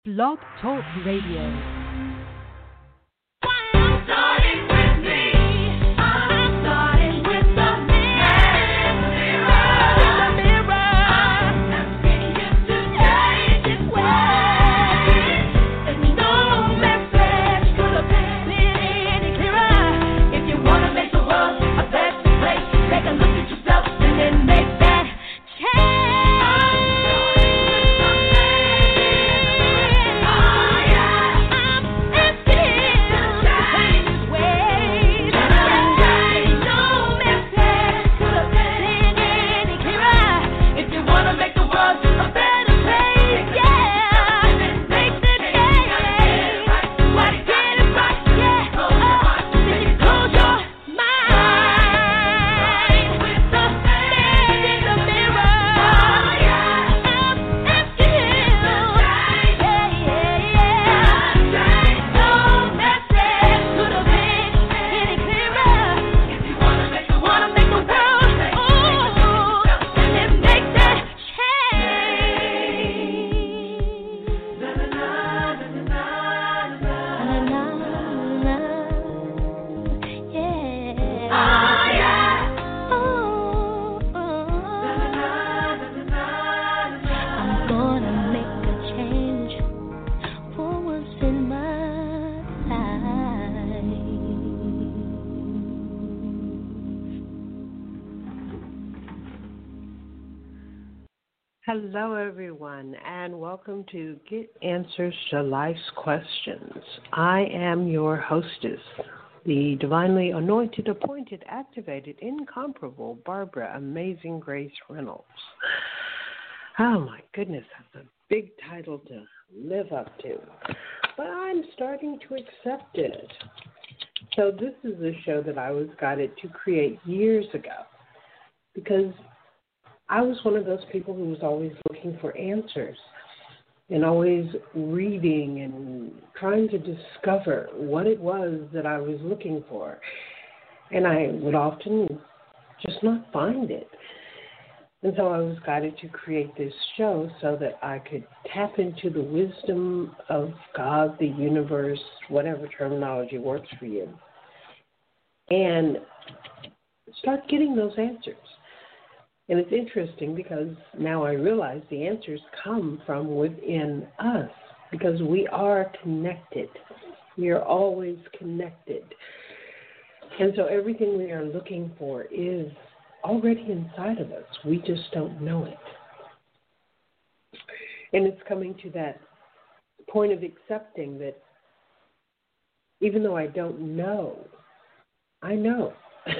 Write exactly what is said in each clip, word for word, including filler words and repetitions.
Blog Talk Radio. Hello, everyone, and welcome to Get Answers to Life's Questions. I am your hostess, the divinely anointed, appointed, activated, incomparable Barbara Amazing Grace Reynolds. Oh, my goodness, that's a big title to live up to, but I'm starting to accept it. So this is a show that I was guided to create years ago because I was one of those people who was always looking for answers and always reading and trying to discover what it was that I was looking for. And I would often just not find it. And so I was guided to create this show so that I could tap into the wisdom of God, the universe, whatever terminology works for you, and start getting those answers. And it's interesting because now I realize the answers come from within us because we are connected. We are always connected. And so everything we are looking for is already inside of us. We just don't know it. And it's coming to that point of accepting that even though I don't know, I know.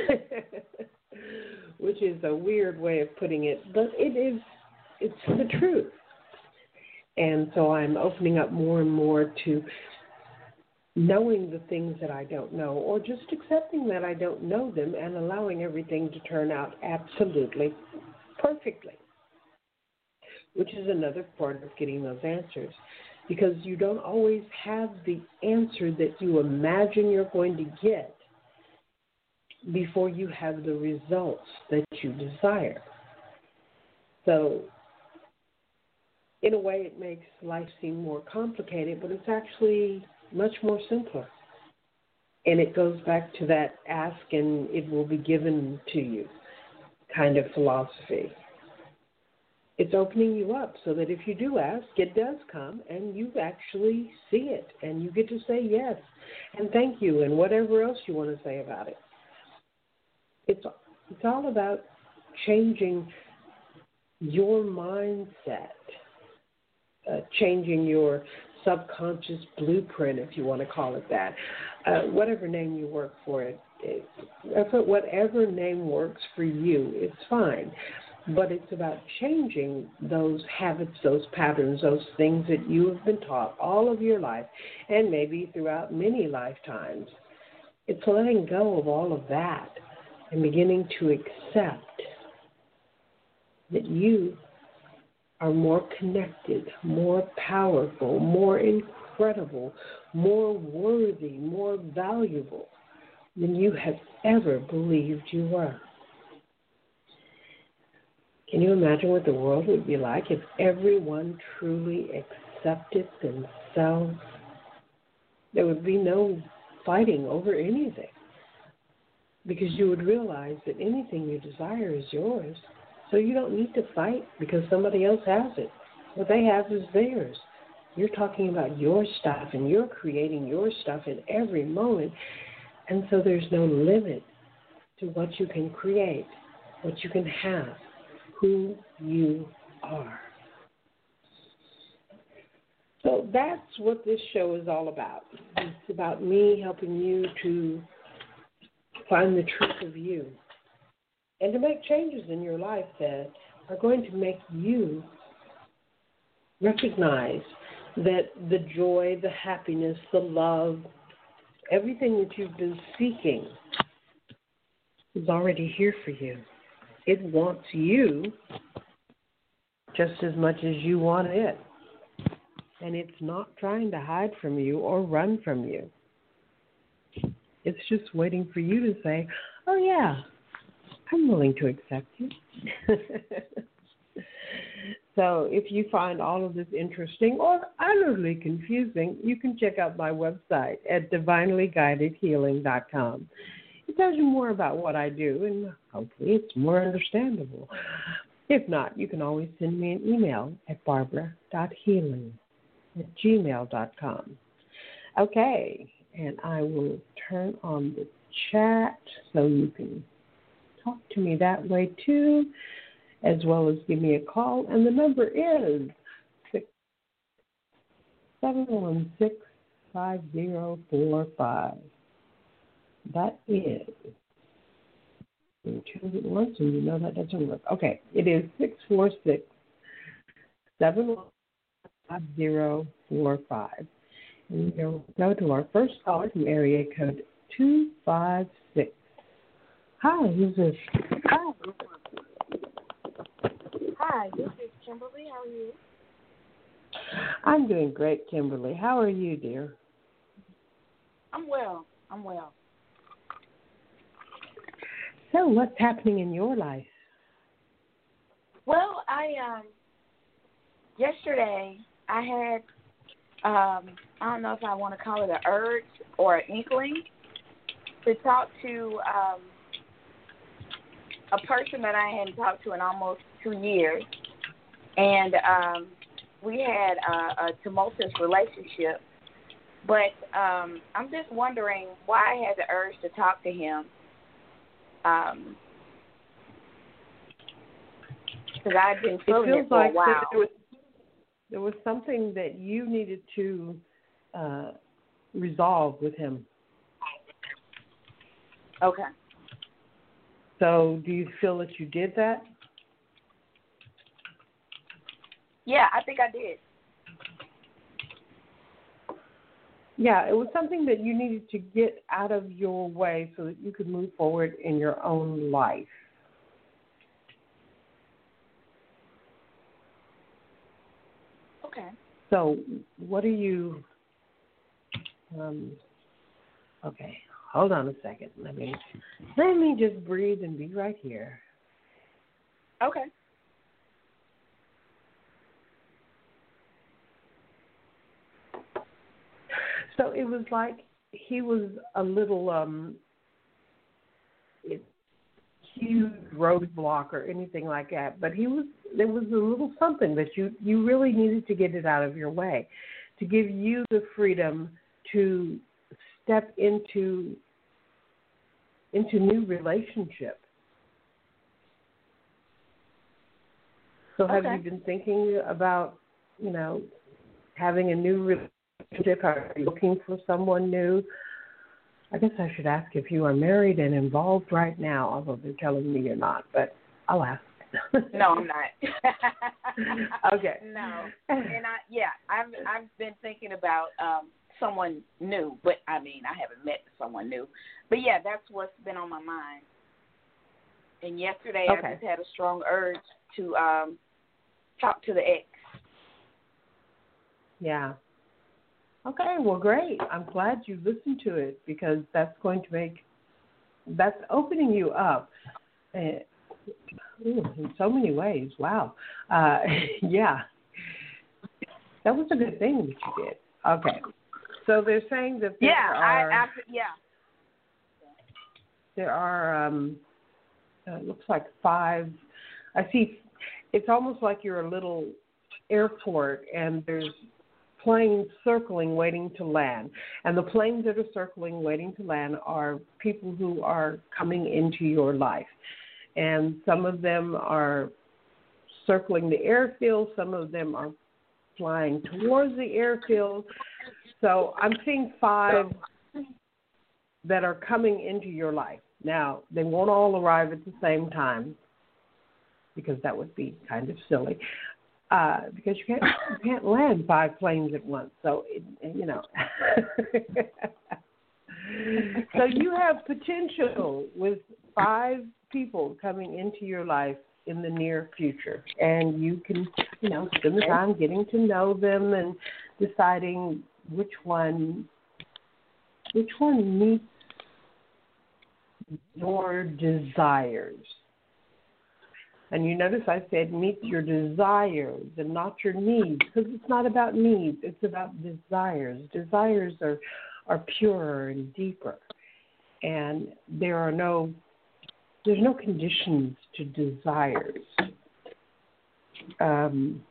Which is a weird way of putting it, but it is, it's the truth. And so I'm opening up more and more to knowing the things that I don't know, or just accepting that I don't know them and allowing everything to turn out absolutely perfectly, which is another part of getting those answers, because you don't always have the answer that you imagine you're going to get before you have the results that you desire. So, in a way, it makes life seem more complicated, but it's actually much more simpler. And it goes back to that ask and it will be given to you kind of philosophy. It's opening you up so that if you do ask, it does come and you actually see it and you get to say yes and thank you and whatever else you want to say about it. It's it's all about changing your mindset, uh, changing your subconscious blueprint, if you want to call it that, uh, whatever name you work for it, it, whatever name works for you, it's fine. But it's about changing those habits, those patterns, those things that you have been taught all of your life, and maybe throughout many lifetimes. It's letting go of all of that and beginning to accept that you are more connected, more powerful, more incredible, more worthy, more valuable than you have ever believed you were. Can you imagine what the world would be like if everyone truly accepted themselves, there would be no fighting over anything. Because you would realize that anything you desire is yours. So you don't need to fight because somebody else has it. What they have is theirs. You're talking about your stuff, and you're creating your stuff in every moment. And so there's no limit to what you can create, what you can have, who you are. So that's what this show is all about. It's about me helping you to find the truth of you and to make changes in your life that are going to make you recognize that the joy, the happiness, the love, everything that you've been seeking is already here for you. It wants you just as much as you want it. And it's not trying to hide from you or run from you. It's just waiting for you to say, oh, yeah, I'm willing to accept you. So if you find all of this interesting or utterly confusing, you can check out my website at divinely guided healing dot com. It tells you more about what I do, and hopefully it's more understandable. If not, you can always send me an email at barbara dot healing at gmail dot com. Okay, and I will turn on the chat so you can talk to me that way too, as well as give me a call. And the number is six seven one six, five zero four five. That is, you chose it once and you know that doesn't work. Okay, it is six four six, seven one five zero four five. And we'll go to our first caller from area code two five six. Hi, who's this? Hi. Hi, this is Kimberly. How are you? I'm doing great, Kimberly. How are you, dear? I'm well. I'm well. So what's happening in your life? Well, I, um, yesterday I had, um, I don't know if I want to call it an urge or an inkling to talk to um, a person that I hadn't talked to in almost two years. And um, we had a, a tumultuous relationship. But um, I'm just wondering why I had the urge to talk to him. Um, because I've been feeling it, it feels it for like a while. There was, there was something that you needed to uh, resolve with him. Okay. So do you feel that you did that? Yeah, I think I did. Yeah, it was something that you needed to get out of your way so that you could move forward in your own life. Okay. So what are you, um, okay, hold on a second. Let me, let me just breathe and be right here. Okay. So it was like he was a little um, it, huge roadblock or anything like that, but he was there was a little something that you, you really needed to get it out of your way, to give you the freedom to step into into new relationship. So have Okay. you been thinking about, you know, having a new relationship? Are you looking for someone new? I guess I should ask if you are married and involved right now, although they're telling me you're not, but I'll ask. No, I'm not. Okay. No. And I yeah, I've I've been thinking about um someone new, but I mean I haven't met someone new. But yeah, that's what's been on my mind. And yesterday okay. I just had a strong urge to um talk to the ex. Yeah. Okay, well, great. I'm glad you listened to it because that's going to make, that's opening you up uh, ooh, in so many ways. Wow. Uh, yeah. That was a good thing that you did. Okay. So they're saying that there Yeah, are, I, I, yeah. there are, um, uh, it looks like five, I see, it's almost like you're a little airport and there's planes circling waiting to land. And the planes that are circling waiting to land are people who are coming into your life. And some of them are circling the airfield, some of them are flying towards the airfield. So I'm seeing five that are coming into your life. Now, they won't all arrive at the same time because that would be kind of silly. Uh, because you can't you can't land five planes at once. So it, you know. So you have potential with five people coming into your life in the near future, and you can, you know, spend the time getting to know them and deciding which one which one meets your desires. And you notice I said meet your desires and not your needs, because it's not about needs, it's about desires. Desires are, are purer and deeper. And there are no there's no conditions to desires. Um,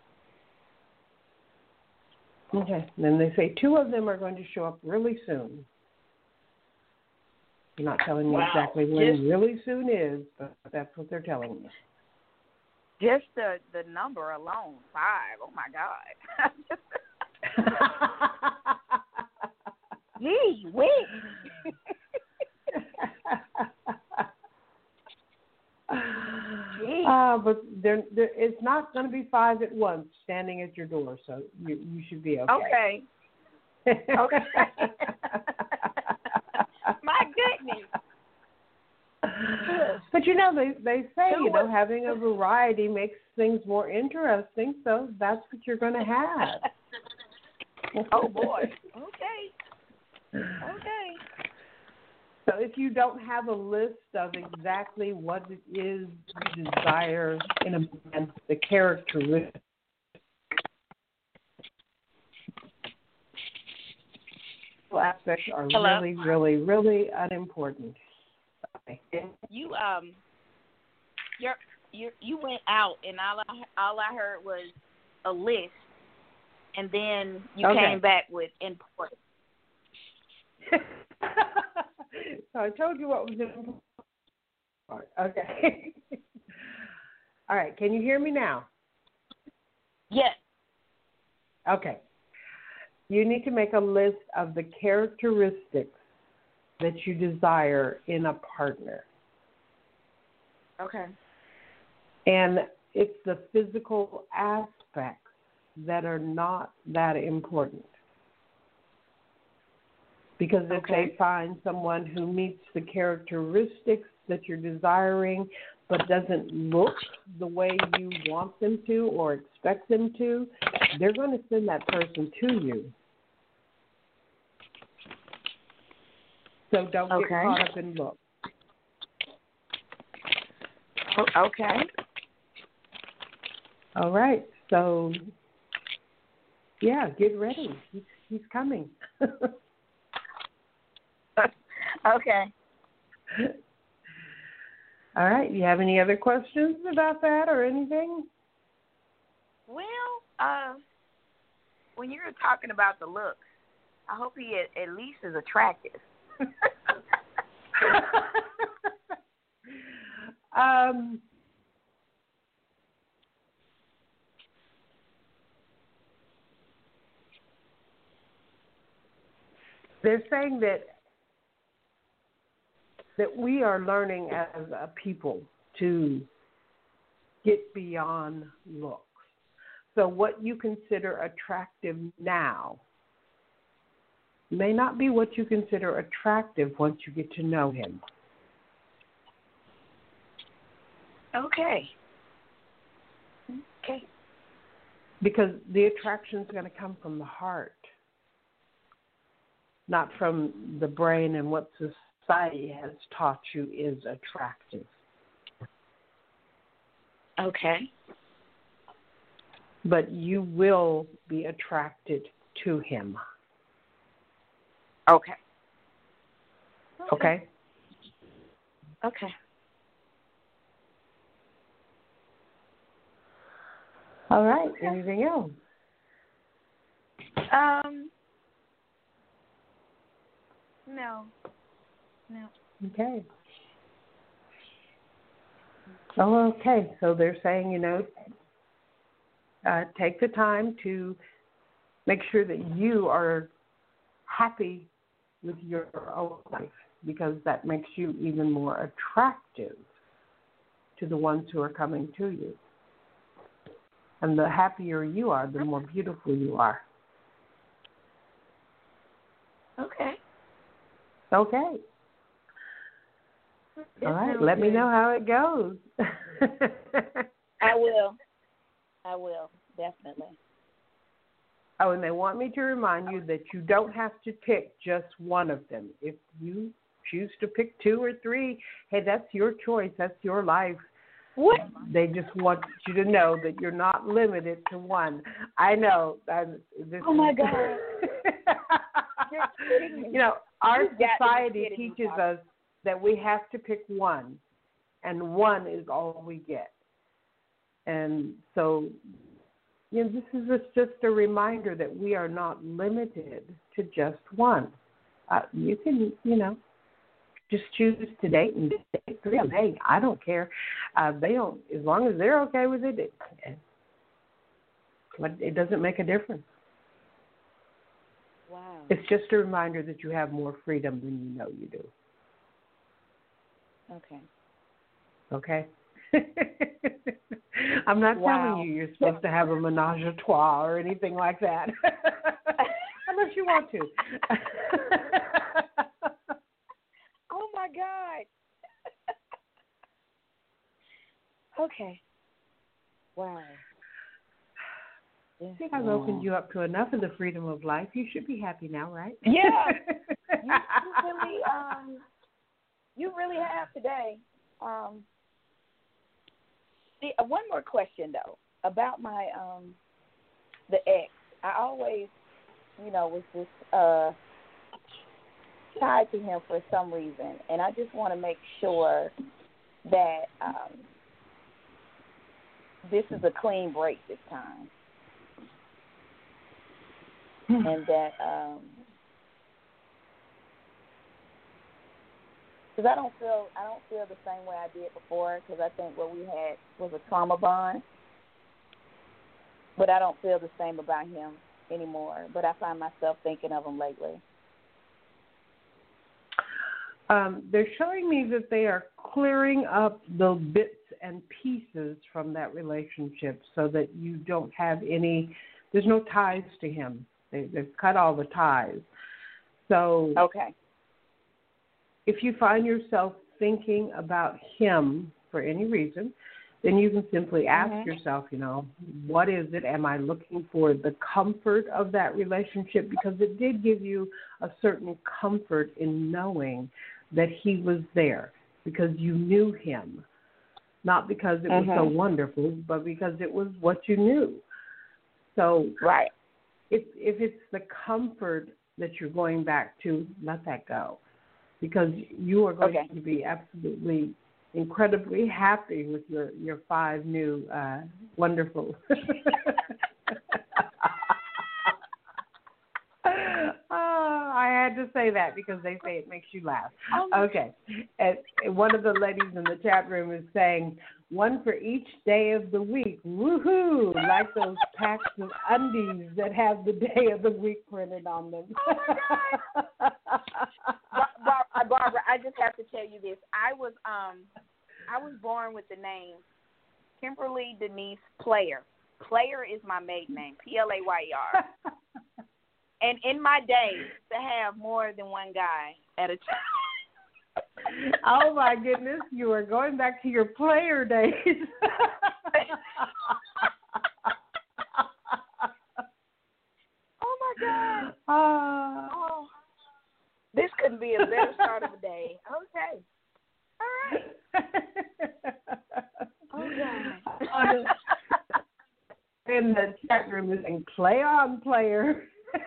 okay. And then they say two of them are going to show up really soon. They're not telling me Wow. exactly when Just, really soon is, but that's what they're telling me. Just the, the number alone, five. Oh, my God. Gee, wait. Uh, but there, there, it's not going to be five at once standing at your door, so you, you should be okay. Okay. Okay. My goodness. But you know, they they say Who you know was- having a variety makes things more interesting, so that's what you're going to have. Oh boy. Okay. Okay. So if you don't have a list of exactly what it is you desire in a man, the characteristics, aspects are Hello? really, really, really unimportant. Okay. You um, you you you went out, and all I all I heard was a list, and then you Okay. came back with important. So I told you what was important. Okay. All right. Can you hear me now? Yes. Okay. You need to make a list of the characteristics that you desire in a partner. Okay. And it's the physical aspects that are not that important. Because if Okay. they find someone who meets the characteristics that you're desiring but doesn't look the way you want them to or expect them to, they're going to send that person to you. So don't Okay. get caught up in look. Okay. All right. So, yeah, get ready. He's, he's coming. Okay. All right. You have any other questions about that or anything? Well, uh, when you were talking about the looks, I hope he at, at least is attractive. um, they're saying that that we are learning as a people to get beyond looks. So what you consider attractive now may not be what you consider attractive once you get to know him. Okay. Okay. Because the attraction is going to come from the heart, not from the brain and what society has taught you is attractive. Okay. but you will be attracted to him. Okay. Okay? Okay. All right. Anything else? Um, no. No. Okay. Oh, okay. So they're saying, you know, uh, take the time to make sure that you are happy with your own life, because that makes you even more attractive to the ones who are coming to you. And the happier you are, the more beautiful you are. Okay. Okay. All right. Let me know how it goes. I will. I will, definitely. Oh, and they want me to remind you that you don't have to pick just one of them. If you choose to pick two or three, hey, that's your choice. That's your life. What? They just want you to know that you're not limited to one. I know. I'm, this Oh, my is, God. You're kidding me. You know, our You've got to be society kidding me, teaches Barbara. us that we have to pick one, and one is all we get. And so, you know, this is just, just a reminder that we are not limited to just one. Uh, you can, you know, just choose to date and date three of them. Hey, I don't care. Uh, they don't, as long as they're okay with it, it, it, it doesn't make a difference. Wow. It's just a reminder that you have more freedom than you know you do. Okay. Okay? I'm not Wow. telling you you're supposed to have a menage a trois or anything like that. Unless you want to. Oh, my God. Okay. Wow. I think I've opened you up to enough of the freedom of life. You should be happy now, right? Yeah. you, you really, um, you really have today. Um, see, uh, one more question though about my um, the ex. I always, you know, was just uh, tied to him for some reason, and I just want to make sure that um, this is a clean break this time. And that, um, because I don't feel, I don't feel the same way I did before. Because I think what we had was a trauma bond, but I don't feel the same about him anymore. But I find myself thinking of him lately. Um, they're showing me that they are clearing up the bits and pieces from that relationship, so that you don't have any. There's no ties to him. They, they've cut all the ties. So Okay. if you find yourself thinking about him for any reason, then you can simply ask Mm-hmm. yourself, you know, what is it? Am I looking for the comfort of that relationship? Because it did give you a certain comfort in knowing that he was there, because you knew him. Not because it was Mm-hmm. so wonderful, but because it was what you knew. So Right. If if it's the comfort that you're going back to, let that go, because you are going Okay. to be absolutely incredibly happy with your, your five new uh, wonderful. Oh, I had to say that because they say it makes you laugh. Okay. And one of the ladies in the chat room is saying, one for each day of the week. Woohoo! Like those packs of undies that have the day of the week printed on them. Oh, my God. Bar- Barbara, I just have to tell you this. I was um, I was born with the name Kimberly Denise Player. Player is my maiden name, P L A Y E R. And in my days, to have more than one guy at a time. Oh, my goodness. You are going back to your player days. Oh, my God. Uh, Oh, this couldn't be a better start of a day. Okay. All right. Oh, God. They in the chat room is saying, play on, player.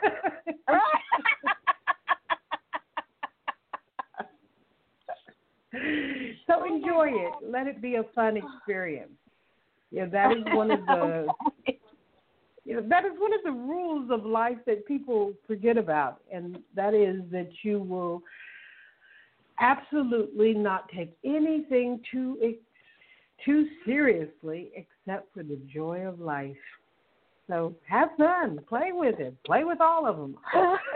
So enjoy it. Let it be a fun experience. Yeah, that is one of the you know, that is one of the rules of life that people forget about, and that is that you will absolutely not take anything too too seriously except for the joy of life. So have fun. Play with it. Play with all of them.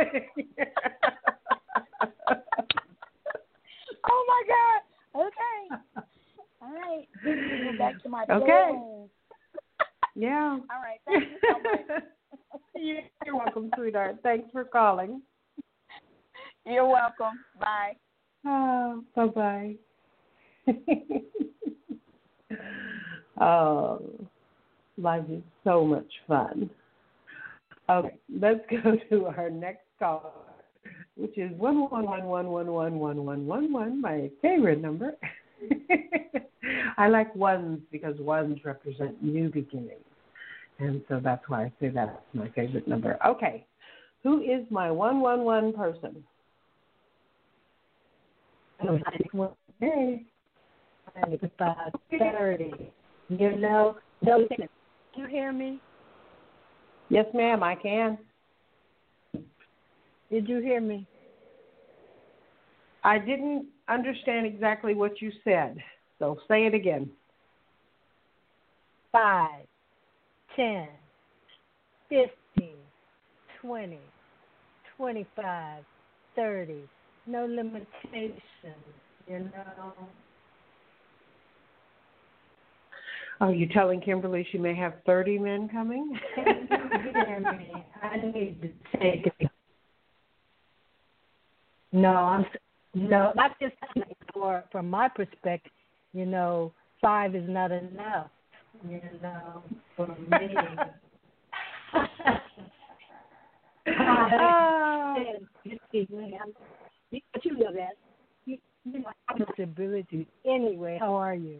Oh, my God. Okay. All right. Go back to my Okay. balloons. Yeah. All right. Thank you so much. You're welcome, sweetheart. Thanks for calling. You're welcome. Bye. Oh, bye-bye. Oh, life is so much fun. Okay, let's go to our next caller, which is one one one one one one one one one one, my favorite number. I like ones because ones represent new beginnings. And so that's why I say that's my favorite number. Okay, who is my one one one person? Hey, it's about thirty. You know, those things. Can you hear me? Yes, ma'am, I can. Did you hear me? I didn't understand exactly what you said, so say it again. Five, ten, fifteen, twenty, twenty-five, thirty. No limitations, you know. Are you telling Kimberly she may have thirty men coming? I need to take it. No, I'm no. That's just for from my perspective. You know, five is not enough. You know, for me. uh, but you know that. You, you know, I have disabilities anyway. How are you?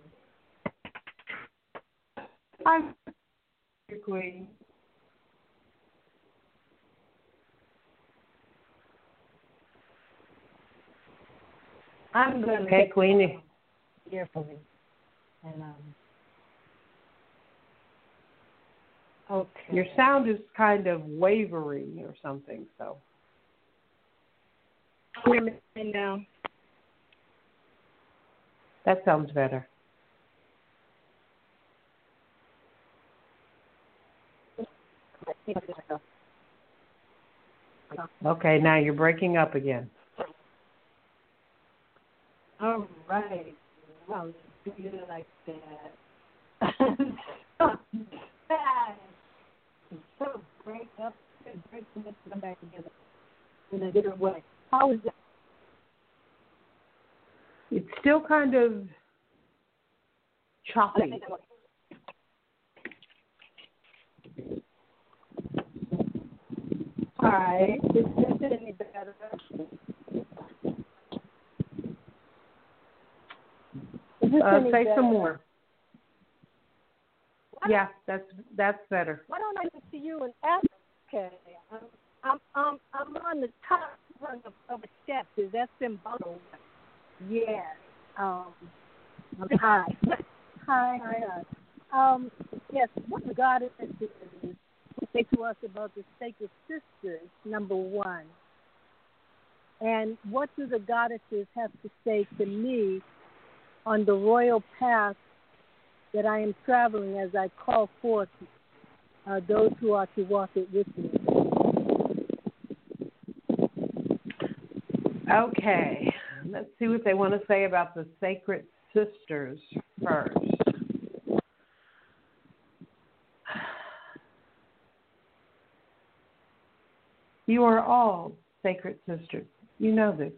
I'm your queen. I'm going to okay, Queenie. Carefully. And um. Okay. Your sound is kind of wavery or something. So. Hear me now. That sounds better. Okay, now you're breaking up again. All right. Well, do you like that? So break up, break them up, come back together in a different way. How is that? It's still kind of choppy. All right. Is this any better? Is this Uh, any say better? some more. Why yeah, that's that's better. Why don't I listen to you and ask? Okay, I'm I'm I'm, I'm on the top rung of, of a step. Is that symbolic? Yes. Um. Hi. Hi. Hi. Hi. Um. Yes. What the goddess is say to us about the sacred sisters, number one. And what do the goddesses have to say to me on the royal path that I am traveling as I call forth uh, those who are to walk it with me? Okay. Let's see what they want to say about the sacred sisters first. You are all sacred sisters. You know this.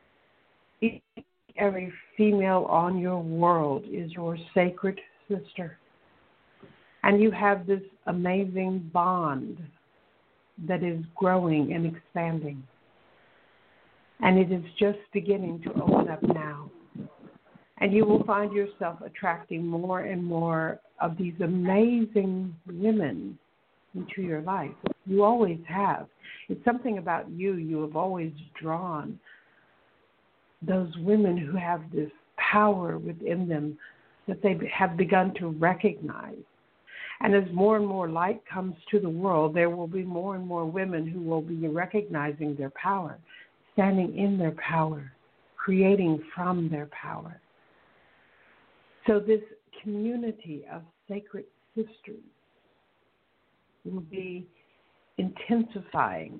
Every female on your world is your sacred sister. And you have this amazing bond that is growing and expanding. And it is just beginning to open up now. And you will find yourself attracting more and more of these amazing women into your life. You always have. It's something about you. You have always drawn those women who have this power within them that they have begun to recognize. And as more and more light comes to the world, there will be more and more women who will be recognizing their power, standing in their power, creating from their power. So this community of sacred sisters will be intensifying.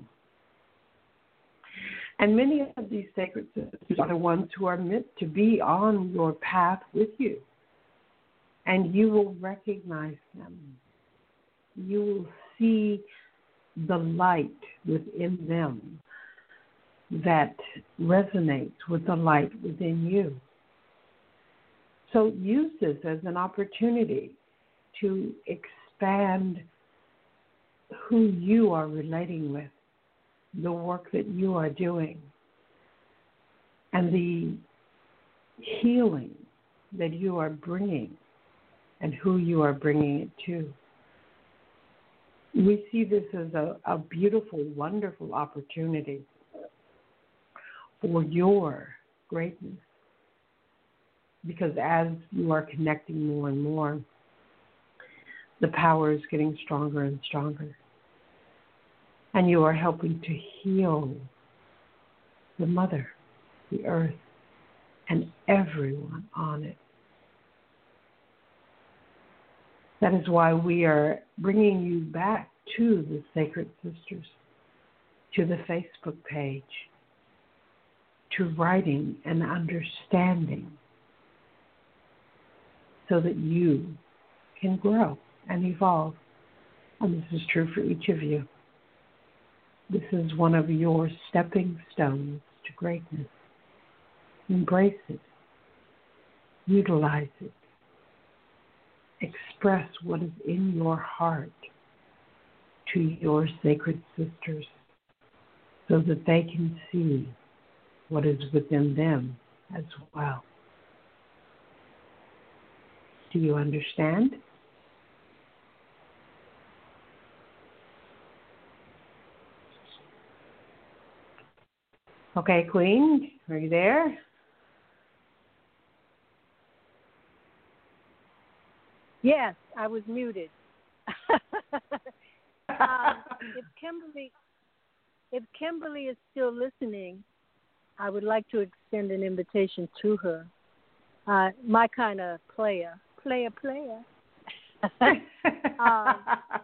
And many of these sacred sisters are the ones who are meant to be on your path with you. And you will recognize them. You will see the light within them that resonates with the light within you. So use this as an opportunity to expand who you are relating with, the work that you are doing, and the healing that you are bringing and who you are bringing it to. We see this as a, a beautiful, wonderful opportunity for your greatness. Because as you are connecting more and more, the power is getting stronger and stronger. And you are helping to heal the mother, the earth, and everyone on it. That is why we are bringing you back to the Sacred Sisters, to the Facebook page, to writing and understanding, so that you can grow and evolve. And this is true for each of you. This is one of your stepping stones to greatness. Embrace it. Utilize it. Express what is in your heart to your sacred sisters so that they can see what is within them as well. Do you understand? Okay, Queen, are you there? Yes, I was muted. um, if Kimberly, if Kimberly is still listening, I would like to extend an invitation to her. Uh, my kind of player, player, player. um,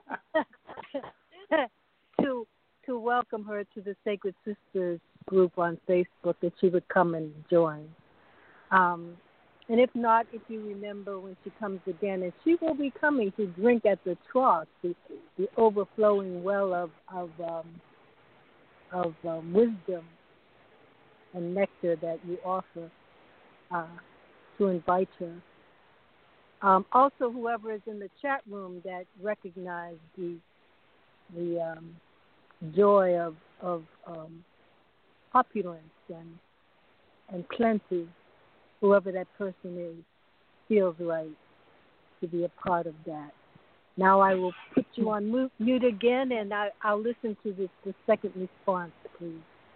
to to welcome her to the Sacred Sisters group on Facebook, that she would come and join. Um, and if not, if you remember when she comes again, and she will be coming to drink at the trough, the, the overflowing well of of um, of um, wisdom and nectar that you offer, uh, to invite her. Um, also, whoever is in the chat room that recognized the the um, joy of of um, opulence and and plenty, whoever that person is, feels right to be a part of that. Now I will put you on mute, mute again, and I, I'll listen to this, the second response, please.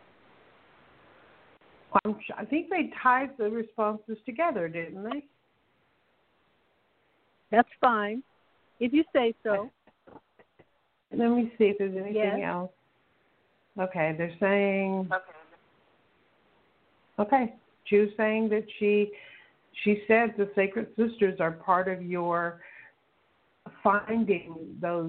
Well, I think they tied the responses together, didn't they? That's fine, if you say so. Let me see if there's anything yes. else. Okay, they're saying... Okay. Okay. She was saying that she she said the Sacred Sisters are part of your finding those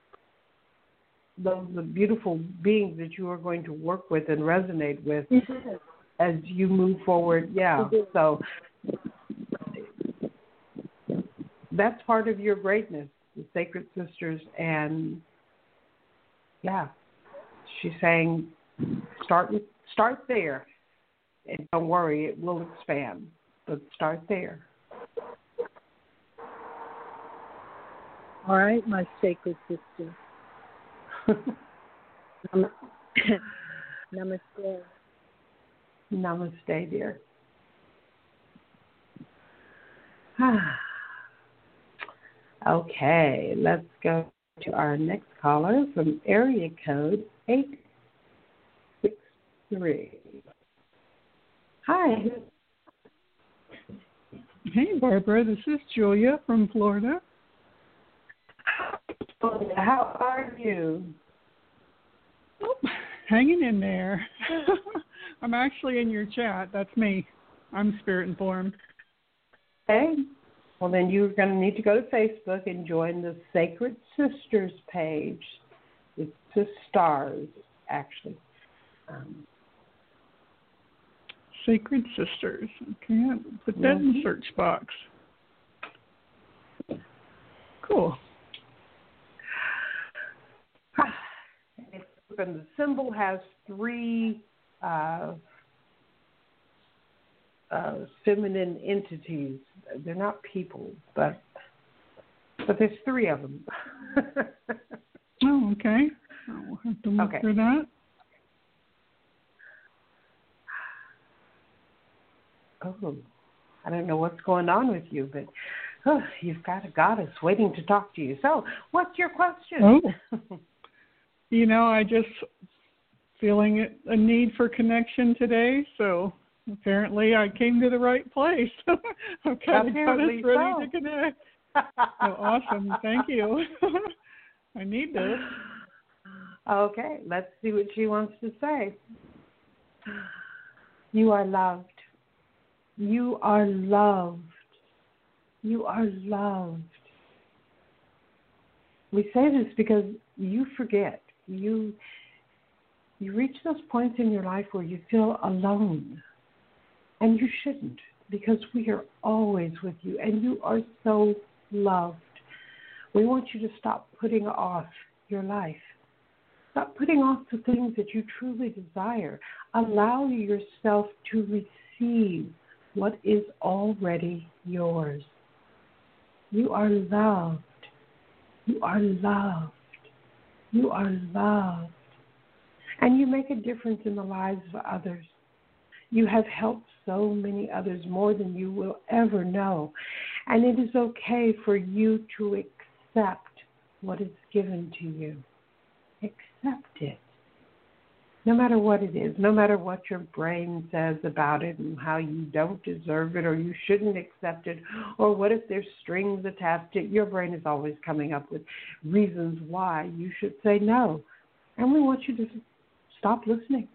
those beautiful beings that you are going to work with and resonate with mm-hmm. as you move forward. Yeah. Mm-hmm. So that's part of your greatness, the Sacred Sisters, and yeah, she's saying start with, start there. And don't worry, it will expand. But start there. All right, my sacred sister. Namaste. Namaste, dear. Okay, let's go to our next caller from area code eight six three. Hi. Hey, Barbara. This is Julia from Florida. How are you? Oh, hanging in there. I'm actually in your chat. That's me. I'm Spirit Informed. Okay. Well, then you're going to need to go to Facebook and join the Sacred Sisters page. It's the stars, actually. Um, Sacred Sisters. Okay, I'll put that mm-hmm. in the search box. Cool. And the symbol has three uh, uh, feminine entities. They're not people, but but there's three of them. Oh, okay. I'll have to look okay. for that. Oh, I don't know what's going on with you, but oh, you've got a goddess waiting to talk to you. So, what's your question? Oh. You know, I just feeling a need for connection today, so apparently I came to the right place. I've got a goddess ready so. to connect. So awesome. Thank you. I need this. Okay, let's see what she wants to say. You are loved. You are loved. You are loved. We say this because you forget. You you reach those points in your life where you feel alone. And you shouldn't, because we are always with you, and you are so loved. We want you to stop putting off your life. Stop putting off the things that you truly desire. Allow yourself to receive what is already yours. You are loved. You are loved. You are loved. And you make a difference in the lives of others. You have helped so many others, more than you will ever know. And it is okay for you to accept what is given to you. Accept it. No matter what it is, no matter what your brain says about it and how you don't deserve it or you shouldn't accept it, or what if there's strings attached to it, your brain is always coming up with reasons why you should say no. And we want you to stop listening.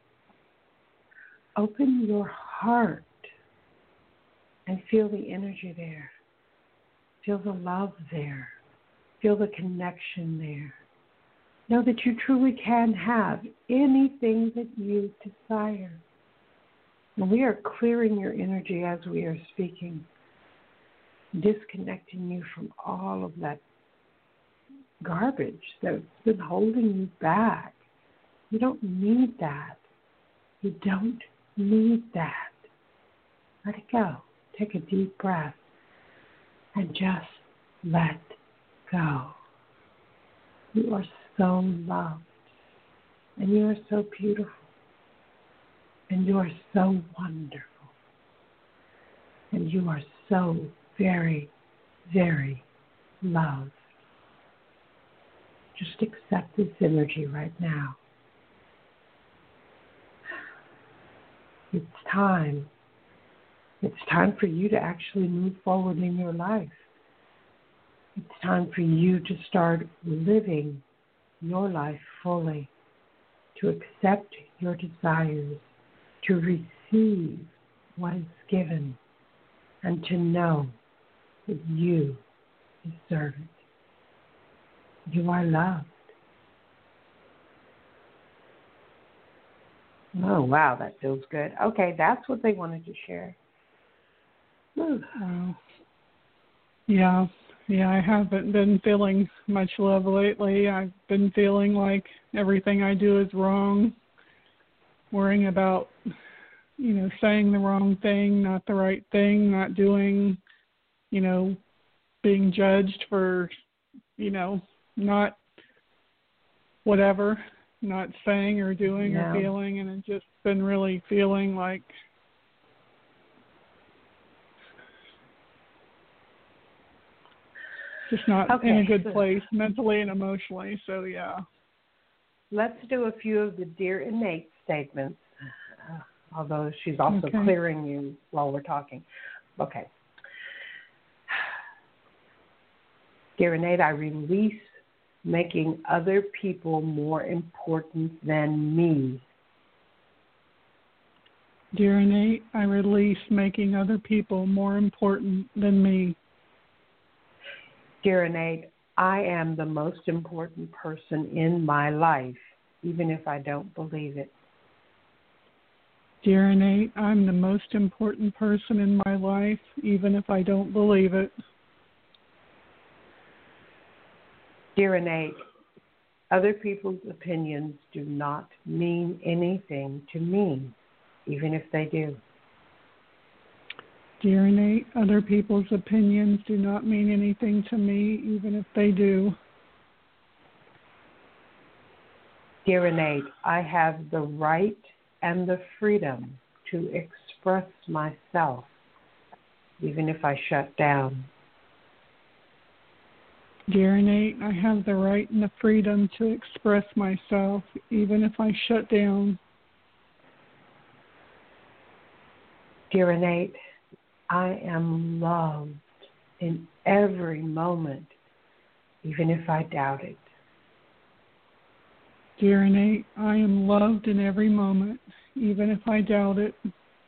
Open your heart and feel the energy there. Feel the love there. Feel the connection there. Know that you truly can have anything that you desire. And we are clearing your energy as we are speaking, disconnecting you from all of that garbage that's been holding you back. You don't need that. You don't need that. Let it go. Take a deep breath and just let go. You are so loved, and you are so beautiful, and you are so wonderful, and you are so very, very loved. Just accept this energy right now. It's time. It's time for you to actually move forward in your life. It's time for you to start living your life fully, to accept your desires, to receive what is given, and to know that you deserve it. You are loved. Oh, wow, that feels good. Okay, that's what they wanted to share. Wow. Yeah. Yeah, I haven't been feeling much love lately. I've been feeling like everything I do is wrong, worrying about, you know, saying the wrong thing, not the right thing, not doing, you know, being judged for, you know, not whatever, not saying or doing yeah. or feeling, and I've just been really feeling like just not Okay. in a good place mentally and emotionally. So, yeah. Let's do a few of the Dear Innate statements, uh, although she's also Okay. clearing you while we're talking. Okay. Dear Innate, I release making other people more important than me. Dear Innate, I release making other people more important than me. Dear Innate, I am the most important person in my life, even if I don't believe it. Dear Innate, I'm the most important person in my life, even if I don't believe it. Dear Innate, other people's opinions do not mean anything to me, even if they do. Dear Innate, other people's opinions do not mean anything to me, even if they do. Dear Innate, I have the right and the freedom to express myself, even if I shut down. Dear Innate, I have the right and the freedom to express myself, even if I shut down. Dear Innate, I am loved in every moment, even if I doubt it. Dear Innate, I am loved in every moment, even if I doubt it.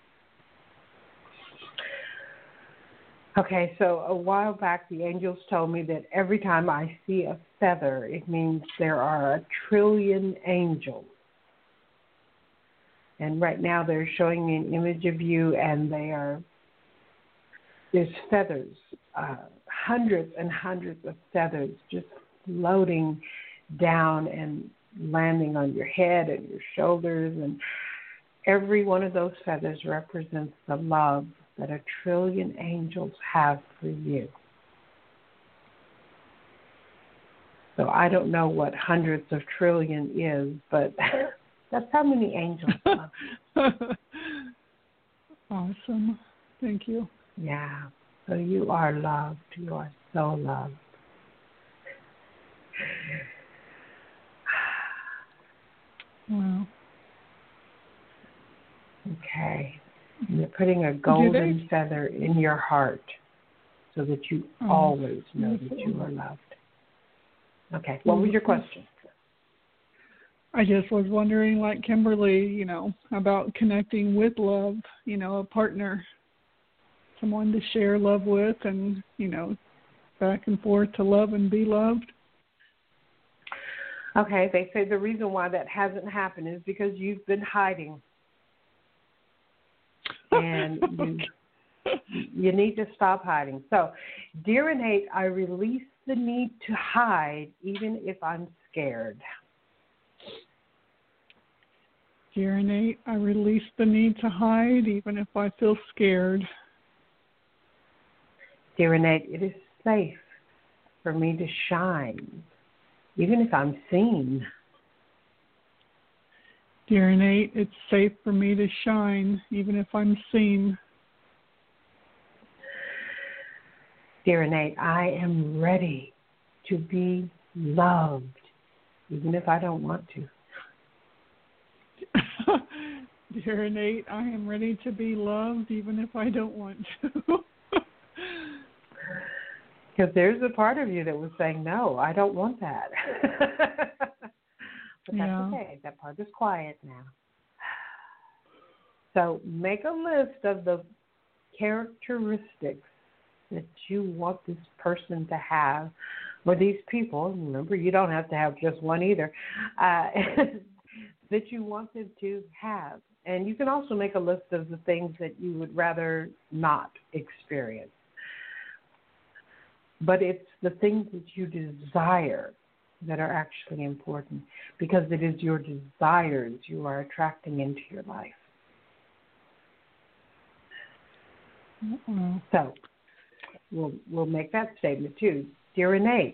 Okay, so a while back the angels told me that every time I see a feather, it means there are a trillion angels. And right now they're showing me an image of you, and they are, there's feathers, uh, hundreds and hundreds of feathers just floating down and landing on your head and your shoulders. And every one of those feathers represents the love that a trillion angels have for you. So I don't know what hundreds of trillion is, but that's how many angels love you. Awesome. Thank you. Yeah. So you are loved. You are so loved. Wow. Okay. And you're putting a golden they... feather in your heart so that you oh, always know that you are loved. Okay. What was your question? I just was wondering, like Kimberly, you know, about connecting with love, you know, a partner, someone to share love with and, you know, back and forth to love and be loved. Okay. They say the reason why that hasn't happened is because you've been hiding. And you, you need to stop hiding. So, Dear Innate, I release the need to hide even if I'm scared. Dear Innate, I release the need to hide even if I feel scared. Dear Innate, it is safe for me to shine even if I'm seen. Dear Innate, it's safe for me to shine, even if I'm seen. Dear Innate, I am ready to be loved, even if I don't want to. Dear Innate, I am ready to be loved, even if I don't want to. Because there's a part of you that was saying, no, I don't want that. But that's yeah. okay. That part is quiet now. So make a list of the characteristics that you want this person to have, or these people. Remember, you don't have to have just one either, uh, that you want them to have. And you can also make a list of the things that you would rather not experience. But it's the things that you desire that are actually important, because it is your desires you are attracting into your life. Uh-oh. So we'll we'll make that statement too. Dear Innate,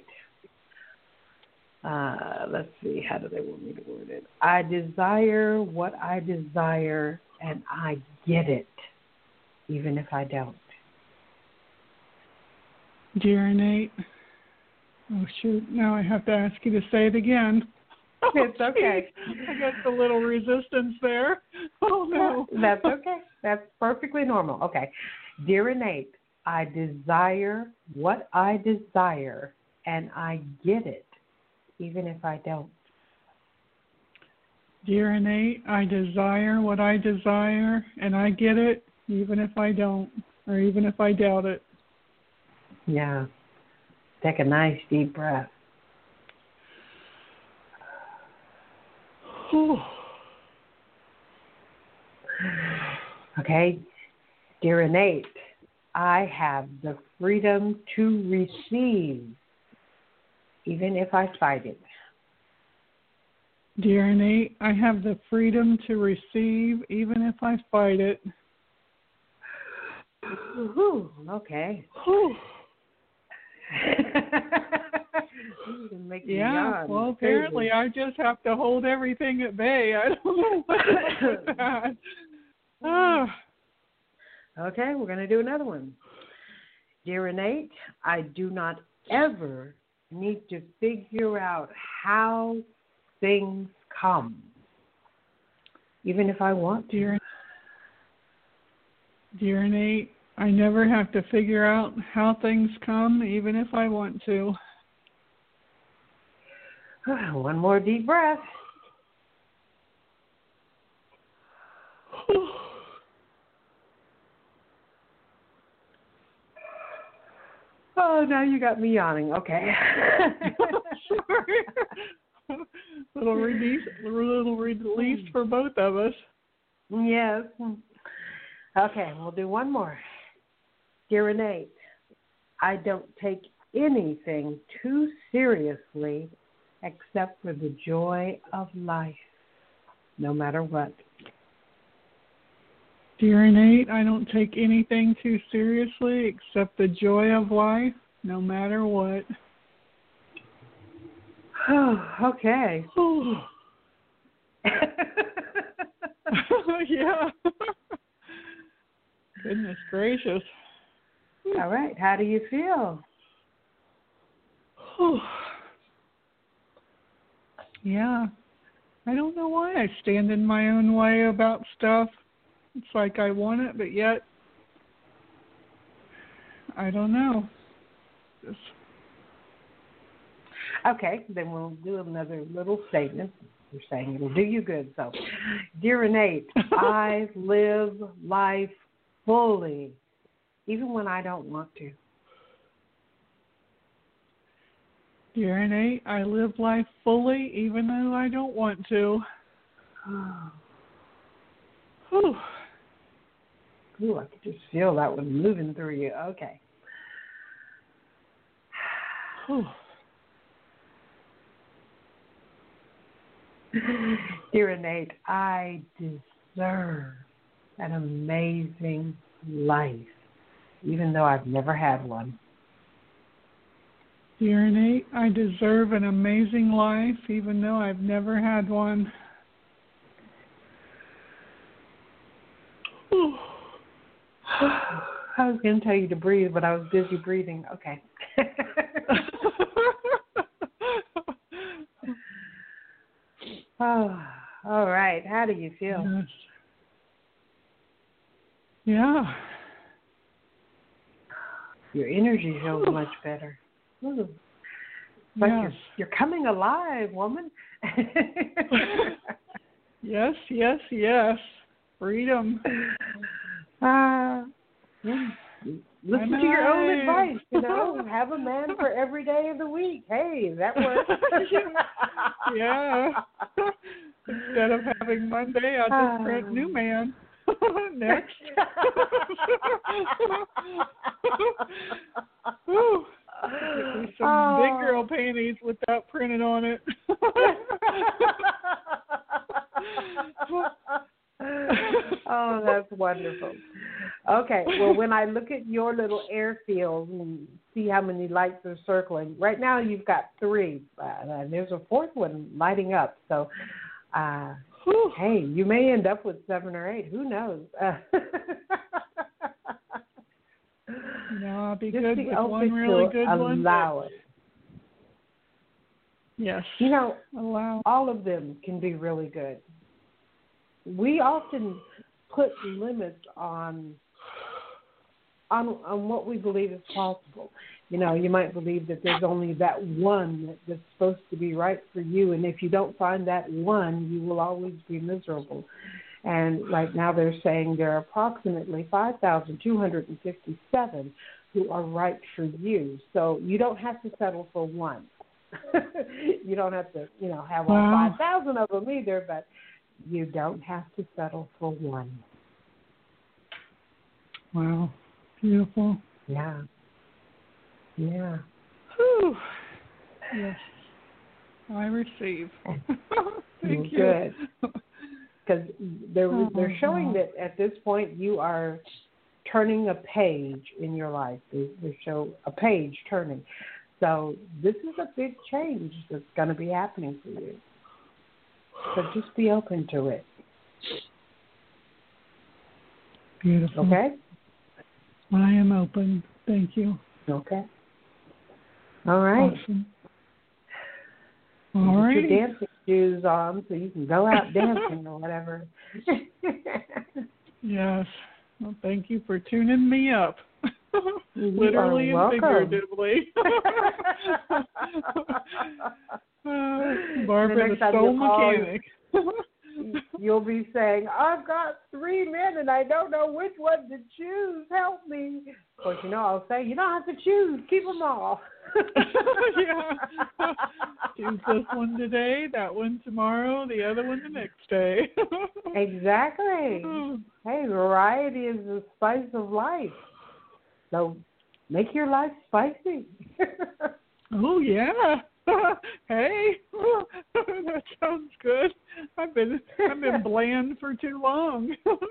uh, let's see, how do they want me to word it? I desire what I desire, and I get it, even if I don't. Dear Innate, Oh, shoot. Now I have to ask you to say it again. It's okay. I got the little resistance there. Oh, no. That's okay. That's perfectly normal. Okay. Dear Innate, I desire what I desire, and I get it, even if I don't. Dear Innate, I desire what I desire, and I get it, even if I don't, or even if I doubt it. Yeah. Take a nice deep breath. Okay. Dear Innate, I have the freedom to receive, even if I fight it. Dear Innate, I have the freedom to receive, even if I fight it. Ooh, okay. Yeah, well, apparently I just have to hold everything at bay. I don't know what to do with that. Oh. Okay, we're going to do another one. Dear Innate, I do not ever need to figure out how things come, even if I want to. Dear, Dear Innate, I never have to figure out how things come, even if I want to. One more deep breath. Oh, now you got me yawning. Okay. Sure. little release, little release for both of us. Yes. Okay, we'll do one more. Dear Innate, I don't take anything too seriously except for the joy of life, no matter what. Dear Innate, I don't take anything too seriously except the joy of life, no matter what. Oh, okay. Yeah. Goodness gracious. All right. How do you feel? Yeah. I don't know why I stand in my own way about stuff. It's like I want it, but yet I don't know. Just... Okay, then we'll do another little statement. You're saying it'll do you good. So, Dear Innate, I live life fully, even when I don't want to. Dear Innate, I live life fully, even though I don't want to. Whew. Ooh, I could just feel that one moving through you. Okay. Dear Innate, I deserve an amazing life, even though I've never had one. Dear Innate, I deserve an amazing life, even though I've never had one. I was going to tell you to breathe, but I was busy breathing. Okay. Oh, all right. How do you feel? Yes. Yeah. Your energy feels much better. Ooh. But yes. you're, you're coming alive, woman. Yes, yes, yes. Freedom. Uh, yeah. Listen to your own advice, you know. Have a man for every day of the week. Hey, that works. Yeah. Instead of having Monday, I'll just print new man. Next. Whew. Some oh. big girl panties with that printed on it. Oh, that's wonderful. Okay, well, when I look at your little airfield and see how many lights are circling, right now you've got three. Uh, there's a fourth one lighting up. So, uh, hey, you may end up with seven or eight. Who knows? Uh, no, I'll be Just good be with one really good allow one. Allow it. Yes. You know, Allow. all of them can be really good. We often put limits on on on what we believe is possible. You know, you might believe that there's only that one that, that's supposed to be right for you, and if you don't find that one, you will always be miserable. And right now they're saying there are approximately five thousand two hundred fifty-seven who are right for you. So you don't have to settle for one. You don't have to, you know, have all Wow. five thousand of them either, but you don't have to settle for one. Wow. Beautiful. Yeah. Yeah. Whew. Yes. I receive. Thank you. Good. Because they're, Oh, they're showing wow. that at this point you are turning a page in your life. They, they show a page turning. So this is a big change that's going to be happening for you. So just be open to it. Beautiful. Okay? I am open. Thank you. Okay. All right. Awesome. Get All right. your dancing shoes on so you can go out dancing or whatever. Yes. Well, thank you for tuning me up. You Literally are and welcome. figuratively. uh, The Barbara, next the time soul you call, mechanic. You'll be saying, I've got three men and I don't know which one to choose. Help me. Of course, you know, I'll say, you don't have to choose. Keep them all. Yeah. Choose this one today, that one tomorrow, the other one the next day. Exactly. Hey, variety is the spice of life. So make your life spicy. Oh, yeah. Hey, that sounds good. I've been I've been bland for too long.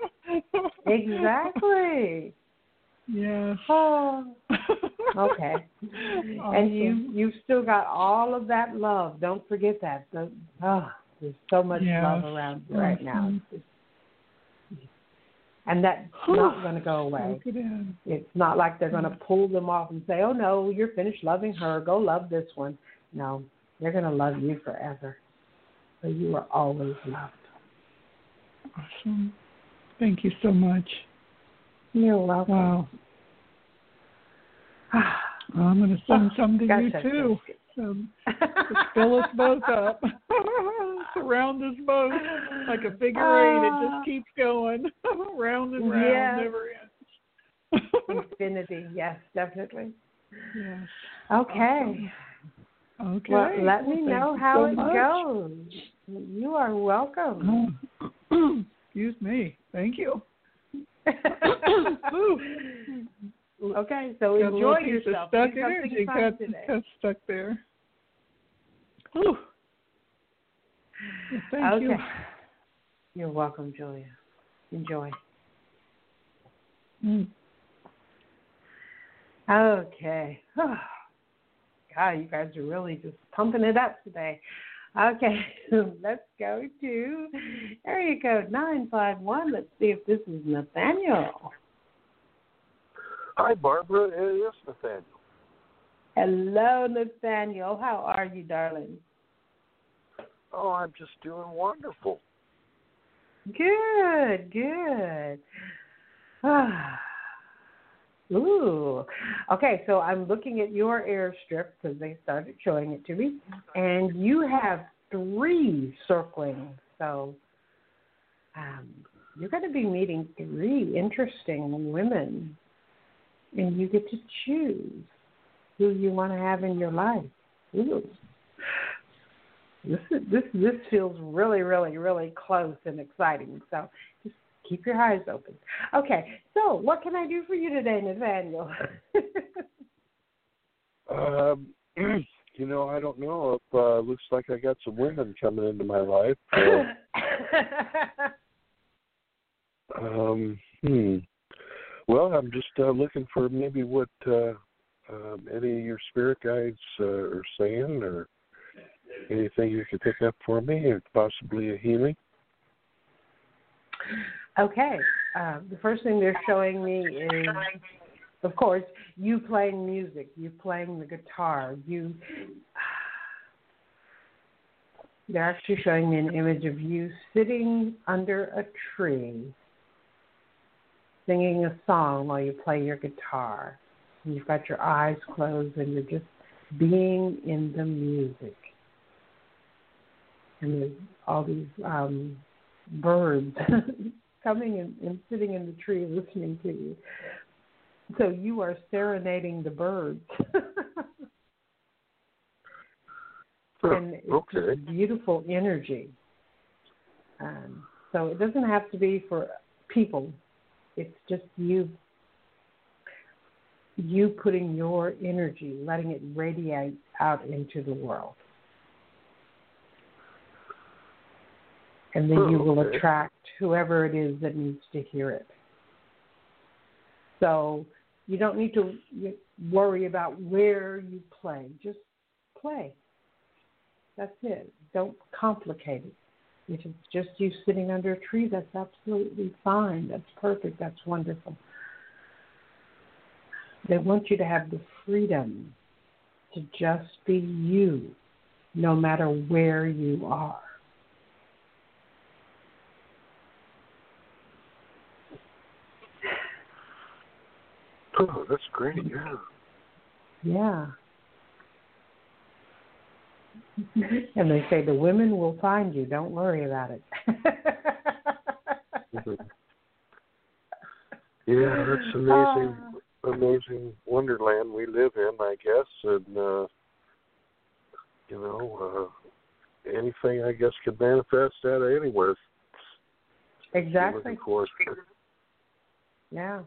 Exactly. Yes. Oh. Okay. Awesome. And you you've still got all of that love. Don't forget that. The, oh, there's so much Yes. love around you right now. Awesome. And that's not going to go away. Soak it in. It's not like they're going to pull them off and say, oh, no, you're finished loving her. Go love this one. No, they're going to love you forever. So you are always loved. Awesome. Thank you so much. You're welcome. Wow. I'm going to send Oh, some to gosh, you, that's too. So, to fill us both up. Surround us both like a figure eight. It just keeps going. Round and round. Yes. Never ends. Infinity. Yes, definitely. Yes. Okay. Awesome. Okay. Well, let Well, me thank know you how so it much. goes. You are welcome. Oh. Excuse me. Thank you. Okay, so Got a enjoy little piece of yourself. stuck Do something energy fun got, today. got stuck there. Whew. Well, thank Okay. you. You're welcome, Julia. Enjoy. Mm. Okay. God, you guys are really just pumping it up today. Okay, let's go to area code nine five one. Let's see if this is Nathaniel. Hi, Barbara. It is Nathaniel. Hello, Nathaniel. How are you, darling? Oh, I'm just doing wonderful. Good, good. Ah. Ooh. Okay, so I'm looking at your airstrip because they started showing it to me, and you have three circling. So um, you're going to be meeting three interesting women, and you get to choose who you want to have in your life. Ooh. This is, this this feels really, really, really close and exciting. So just keep your eyes open. Okay, so what can I do for you today, Nathaniel? um, you know, I don't know. If uh, looks like I got some women coming into my life. Uh, um, hmm. Well, I'm just uh, looking for maybe what uh, um, any of your spirit guides uh, are saying, or anything you could pick up for me, or possibly a healing. Okay. Uh, the first thing they're showing me is, of course, you playing music, you playing the guitar, you They're actually showing me an image of you sitting under a tree, singing a song while you play your guitar. And you've got your eyes closed and you're just being in the music. And there's all these um, birds coming and, and sitting in the tree listening to you. So you are serenading the birds. And it's okay. just beautiful energy. Um, so it doesn't have to be for people. It's just you you putting your energy, letting it radiate out into the world. And then oh, you will okay. attract whoever it is that needs to hear it. So you don't need to worry about where you play. Just play. That's it. Don't complicate it. If it's just you sitting under a tree, that's absolutely fine. That's perfect. That's wonderful. They want you to have the freedom to just be you, no matter where you are. Oh, that's great, yeah. Yeah. And they say the women will find you. Don't worry about it. Yeah, that's amazing, uh, amazing wonderland we live in, I guess. And, uh, you know, uh, anything, I guess, can manifest out of anywhere. Exactly. Of course. Yeah.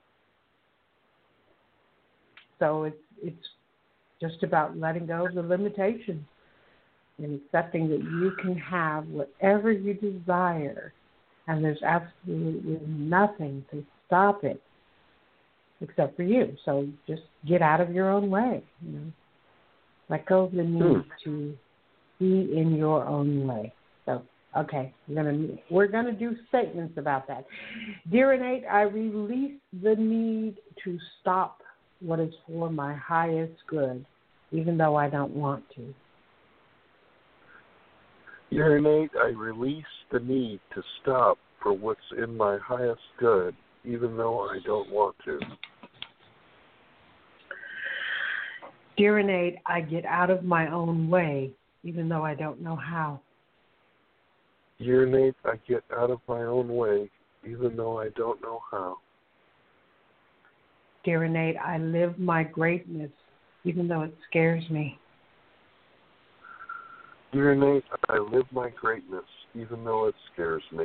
So it's it's just about letting go of the limitations and accepting that you can have whatever you desire, and there's absolutely nothing to stop it except for you. So just get out of your own way. You know, let go of the need hmm. to be in your own way. So okay, we're gonna we're gonna do statements about that. Dear Innate, I release the need to stop what is for my highest good, even though I don't want to. Dear Innate, I release the need to stop for what's in my highest good, even though I don't want to. Dear Innate, I get out of my own way, even though I don't know how. Dear Innate, I get out of my own way, even though I don't know how. Dear Innate, I live my greatness, even though it scares me. Dear Innate, I live my greatness, even though it scares me.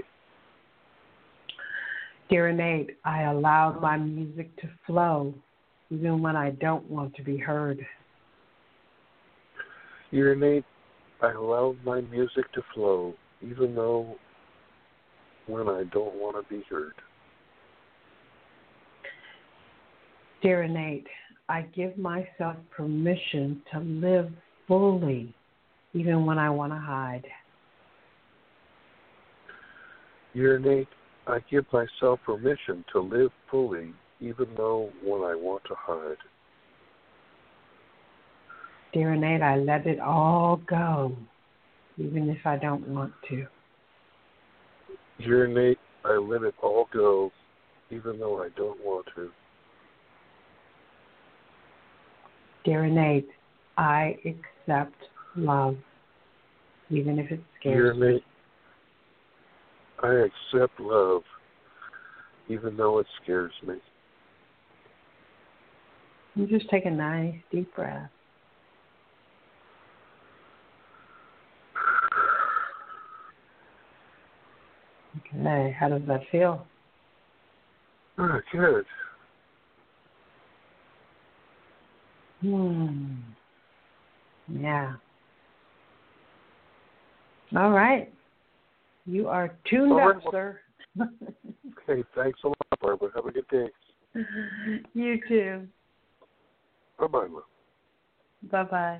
Dear Innate, I allow my music to flow, even when I don't want to be heard. Dear Innate, I allow my music to flow, even though when I don't want to be heard. Dear Innate, I give myself permission to live fully, even when I want to hide. Dear Innate, I give myself permission to live fully, even though when I want to hide. Dear Innate, I let it all go, even if I don't want to. Dear Innate, I let it all go, even though I don't want to. Dear Innate, I accept love, even if it scares me. Dear Innate, I accept love, even though it scares me. You just take a nice deep breath. Okay, how does that feel? Oh, good. Hmm. Yeah. All right. You are tuned All right, up, well, sir. Okay, thanks a lot, Barbara. Have a good day. You too. Bye-bye, love. Bye-bye.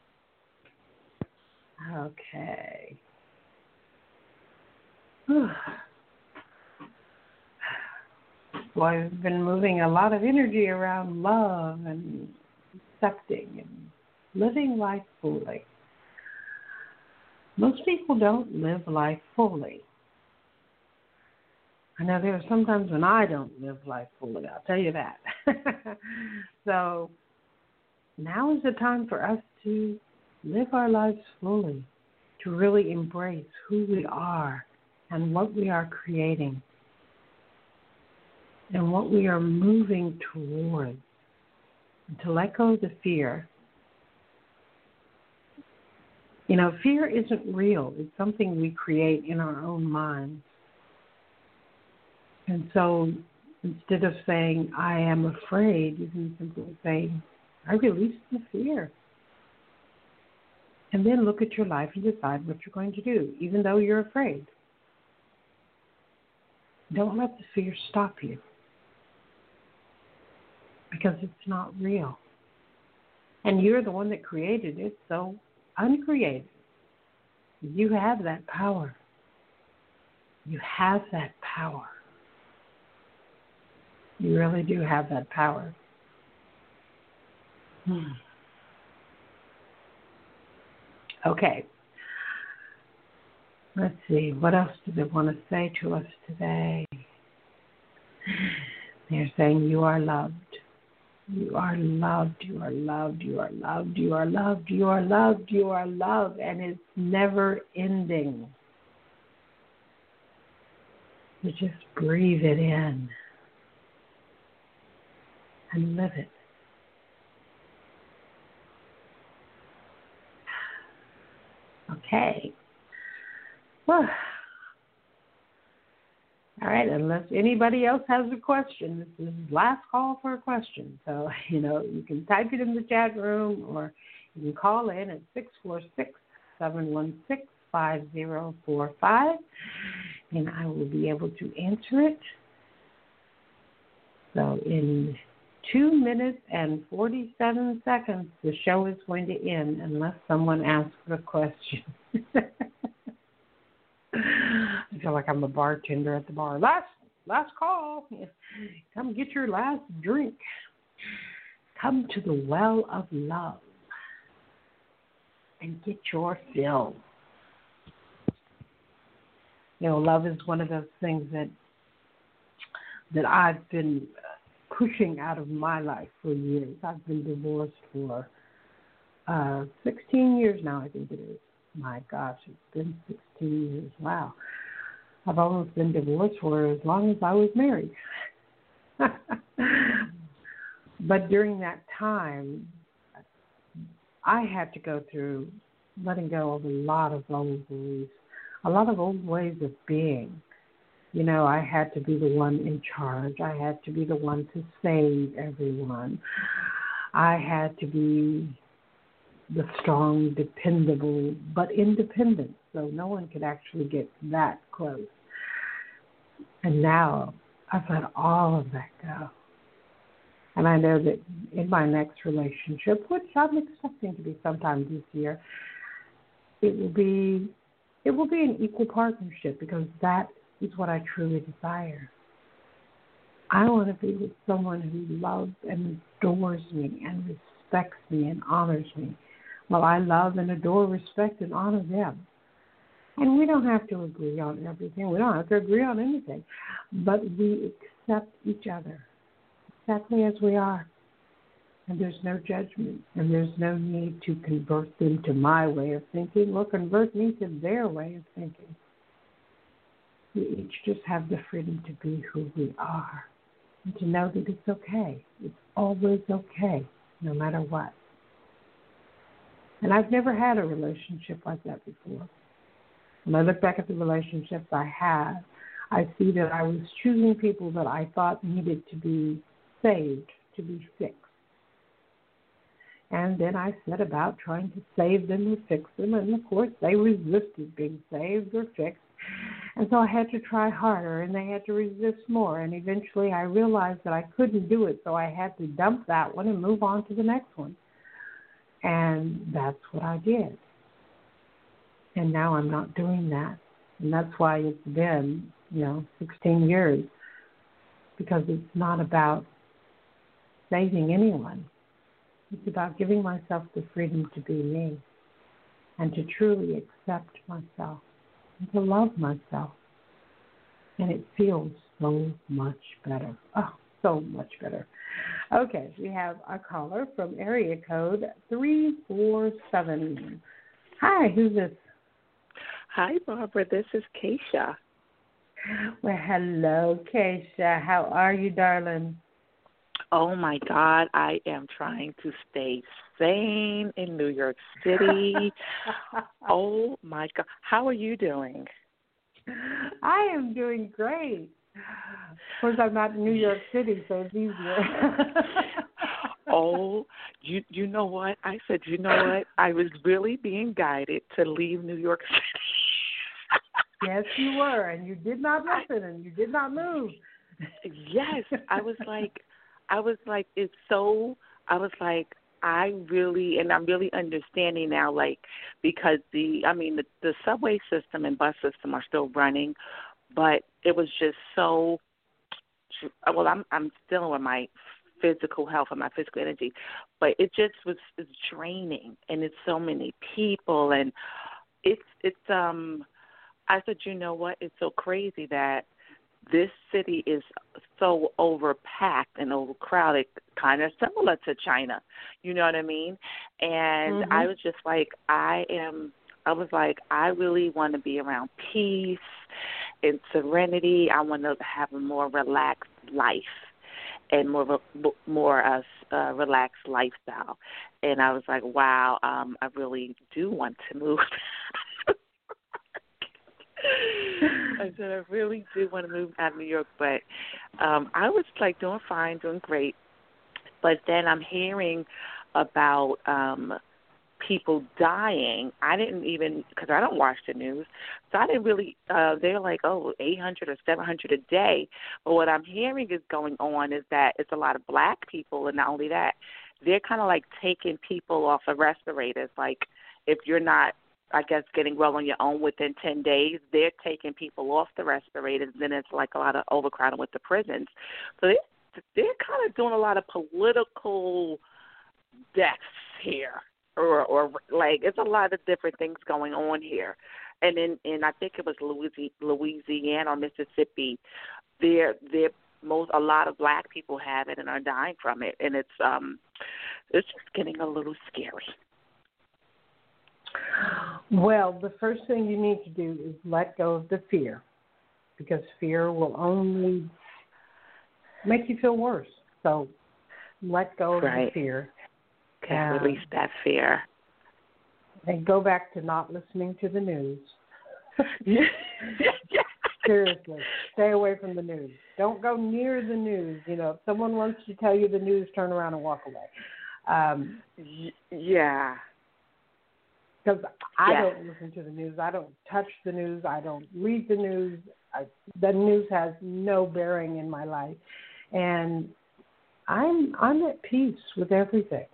Okay. Boy, we've been moving a lot of energy around love and accepting and living life fully. Most people don't live life fully. I know there are sometimes when I don't live life fully, I'll tell you that. So now is the time for us to live our lives fully, to really embrace who we are and what we are creating and what we are moving towards, and to let go of the fear. You know, fear isn't real. It's something we create in our own minds. And so instead of saying, I am afraid, you can simply say, I release the fear. And then look at your life and decide what you're going to do, even though you're afraid. Don't let the fear stop you, because it's not real. And you're the one that created it, so uncreate it. You have that power. You have that power. You really do have that power. Hmm. Okay. Let's see. What else do they want to say to us today? They're saying you are loved. You are loved. You are loved. You are loved. You are loved. You are loved. You are loved. And it's never ending. You just breathe it in and live it. Okay. Well, all right, unless anybody else has a question, this is last call for a question. So, you know, you can type it in the chat room or you can call in at six four six, seven one six, five zero four five, and I will be able to answer it. So in two minutes and forty-seven seconds, the show is going to end unless someone asks a question. I feel like I'm a bartender at the bar. Last last call. Come get your last drink. Come to the well of love and get your fill. You know, love is one of those things that that I've been pushing out of my life for years. I've been divorced for uh, sixteen years now, I think it is. My gosh, it's been sixteen years. Wow. I've almost been divorced for as long as I was married. But during that time, I had to go through letting go of a lot of old beliefs, a lot of old ways of being. You know, I had to be the one in charge. I had to be the one to save everyone. I had to be the strong, dependable, but independent, so no one could actually get that close. And now I've let all of that go. And I know that in my next relationship, which I'm expecting to be sometime this year, it will be it will be an equal partnership, because that is what I truly desire. I want to be with someone who loves and adores me and respects me and honors me. Well, I love and adore, respect, and honor them. And we don't have to agree on everything. We don't have to agree on anything. But we accept each other exactly as we are. And there's no judgment. And there's no need to convert them to my way of thinking or convert me to their way of thinking. We each just have the freedom to be who we are. And to know that it's okay. It's always okay, no matter what. And I've never had a relationship like that before. When I look back at the relationships I had, I see that I was choosing people that I thought needed to be saved, to be fixed. And then I set about trying to save them or fix them, and of course they resisted being saved or fixed. And so I had to try harder, and they had to resist more. And eventually I realized that I couldn't do it, so I had to dump that one and move on to the next one. And that's what I did. And now I'm not doing that. And that's why it's been, you know, sixteen years. Because it's not about saving anyone. It's about giving myself the freedom to be me. And to truly accept myself and to love myself. And it feels so much better. Oh, so much better. Okay, we have a caller from area code three four seven. Hi, who's this? Hi, Barbara. This is Keisha. Well, hello, Keisha. How are you, darling? Oh, my God. I am trying to stay sane in New York City. Oh, my God. How are you doing? I am doing great. Of course, I'm not in New York City, so it's easier. Oh, you you know what? I said, you know what? I was really being guided to leave New York City. Yes, you were, and you did not listen, and you did not move. Yes, I was like, I was like, it's so, I was like, I really, and I'm really understanding now, like, because the, I mean, the, the subway system and bus system are still running, but it was just so, well, I'm I'm still with my physical health and my physical energy, but it just was it's draining, and it's so many people, and it's it's um, I said, you know what, it's so crazy that this city is so overpacked and overcrowded, kind of similar to China, you know what I mean? And mm-hmm. I was just like, I am, I was like, I really want to be around peace and serenity. I want to have a more relaxed life and more more uh, uh, relaxed lifestyle. And I was like, wow, um, I really do want to move. I said, I really do want to move out of New York, but um, I was, like, doing fine, doing great. But then I'm hearing about um, people dying. I didn't even, because I don't watch the news, so I didn't really, uh, they're like, oh, eight hundred or seven hundred a day. But what I'm hearing is going on is that it's a lot of black people, and not only that, they're kind of like taking people off of respirators. Like, if you're not, I guess, getting well on your own within ten days, they're taking people off the respirators. Then it's like a lot of overcrowding with the prisons. So they, they're kind of doing a lot of political deaths here, or, or like it's a lot of different things going on here. And in, and I think it was Louisiana or Mississippi, they're, they're most, a lot of black people have it and are dying from it. And it's, um, it's just getting a little scary. Well, the first thing you need to do is let go of the fear, because fear will only make you feel worse. So let go of right. the fear. And release that fear. And go back to not listening to the news. yeah. Seriously, stay away from the news. Don't go near the news. You know, if someone wants to tell you the news, turn around and walk away. Um, yeah. Because I yes. don't listen to the news. I don't touch the news. I don't read the news. I, the news has no bearing in my life. And I'm I'm at peace with everything.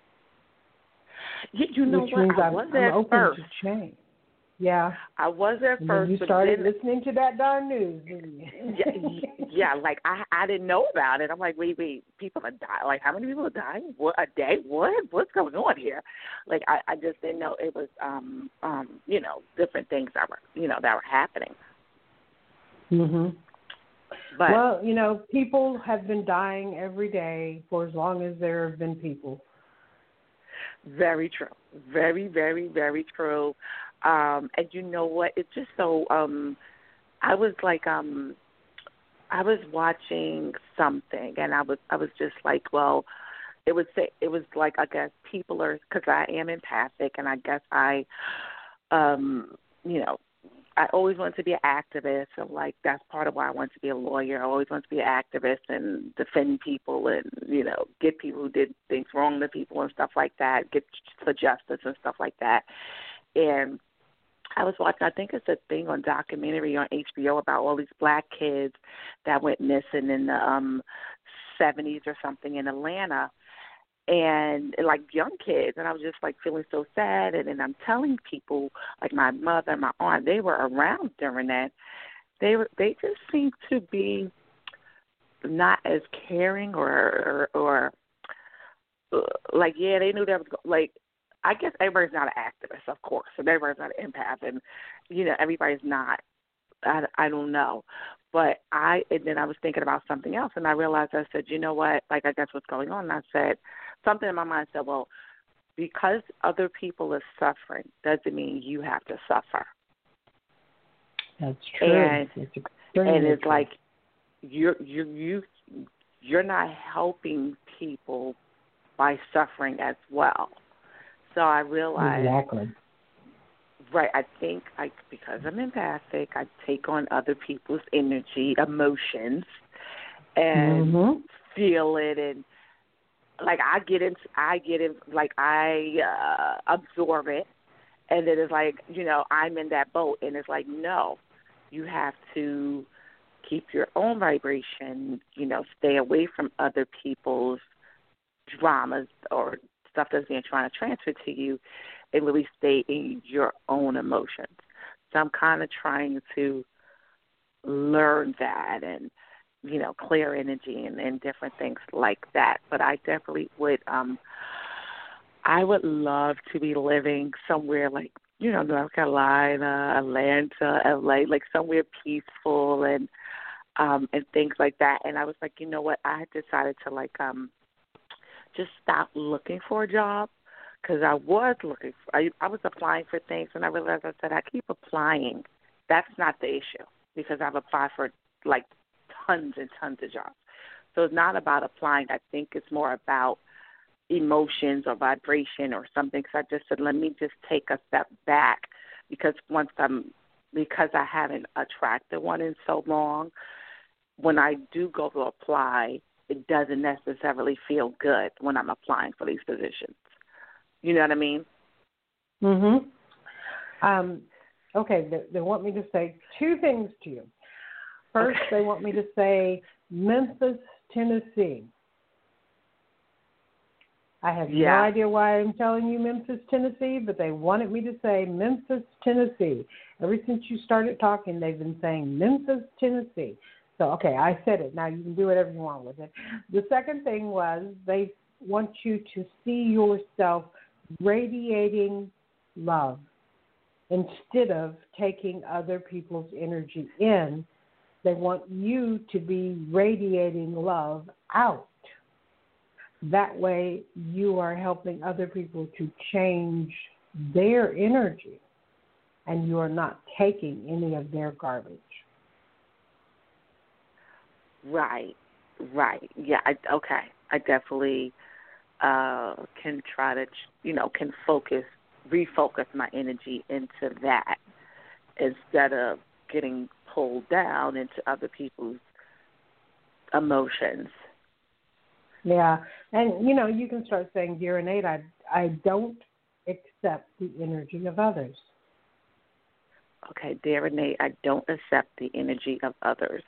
You, you know which what? means I I'm, was I'm at open first. to change. Yeah. I was at and first. Then you but started then, listening to that darn news, didn't you? yeah, yeah, like I I didn't know about it. I'm like, wait, wait, people are dying. Like, how many people are dying? What, a day? What? What's going on here? Like, I, I just didn't know it was, um, um, you know, different things that were, you know, that were happening. Mhm. But well, you know, people have been dying every day for as long as there have been people. Very true. Very, very, very true. Um, and you know what? It's just so. Um, I was like, um, I was watching something, and I was, I was just like, well, it was, it was like, I guess people are, because I am empathic, and I guess I, um, you know, I always wanted to be an activist, so like that's part of why I wanted to be a lawyer. I always wanted to be an activist and defend people, and you know, get people who did things wrong to people and stuff like that, get for justice and stuff like that. And I was watching, I think it's a thing on documentary on H B O about all these black kids that went missing in the um, seventies or something in Atlanta, and, and like young kids. And I was just like feeling so sad. And then I'm telling people, like my mother and my aunt, they were around during that. They were, they just seemed to be not as caring or, or, or uh, like, yeah, they knew that was like, I guess everybody's not an activist, of course, and everybody's not an empath, and, you know, everybody's not. I, I don't know. But I, and then I was thinking about something else, and I realized, I said, you know what, like, I guess what's going on. And I said, something in my mind said, well, because other people are suffering doesn't mean you have to suffer. That's true. And, it's and it's true. like you're, you're, you, you're not helping people by suffering as well. So I realized, exactly. right, I think I, because I'm empathic, I take on other people's energy, emotions, and mm-hmm. feel it, and like I get in, I get in, like I uh, absorb it, and then it's like, you know, I'm in that boat, and it's like, no, you have to keep your own vibration, you know, stay away from other people's dramas or stuff that's being trying to transfer to you, and really stay in your own emotions. So I'm kind of trying to learn that and, you know, clear energy and, and different things like that. But I definitely would, um, I would love to be living somewhere like, you know, North Carolina, Atlanta, L A, like somewhere peaceful and um, and things like that. And I was like, you know what, I had decided to like um, just stop looking for a job. Because I was looking for, I, I was applying for things, and I realized I said, I keep applying. That's not the issue, because I've applied for, like, tons and tons of jobs. So it's not about applying. I think it's more about emotions or vibration or something. So I just said, let me just take a step back, because once I'm, because I haven't attracted one in so long, when I do go to apply, it doesn't necessarily feel good when I'm applying for these positions. You know what I mean? Mm-hmm. Um, okay, they, they want me to say two things to you. First, okay. They want me to say Memphis, Tennessee. I have yeah. no idea why I'm telling you Memphis, Tennessee, but they wanted me to say Memphis, Tennessee. Ever since you started talking, they've been saying Memphis, Tennessee. So, okay, I said it. Now you can do whatever you want with it. The second thing was they want you to see yourself radiating love instead of taking other people's energy in. They want you to be radiating love out. That way you are helping other people to change their energy, and you are not taking any of their garbage. Right, right. Yeah, I, okay. I definitely uh, can try to, you know, can focus, refocus my energy into that instead of getting pulled down into other people's emotions. Yeah, and, you know, you can start saying, Dear Innate, I, I don't accept the energy of others. Okay, Dear Innate, I don't accept the energy of others.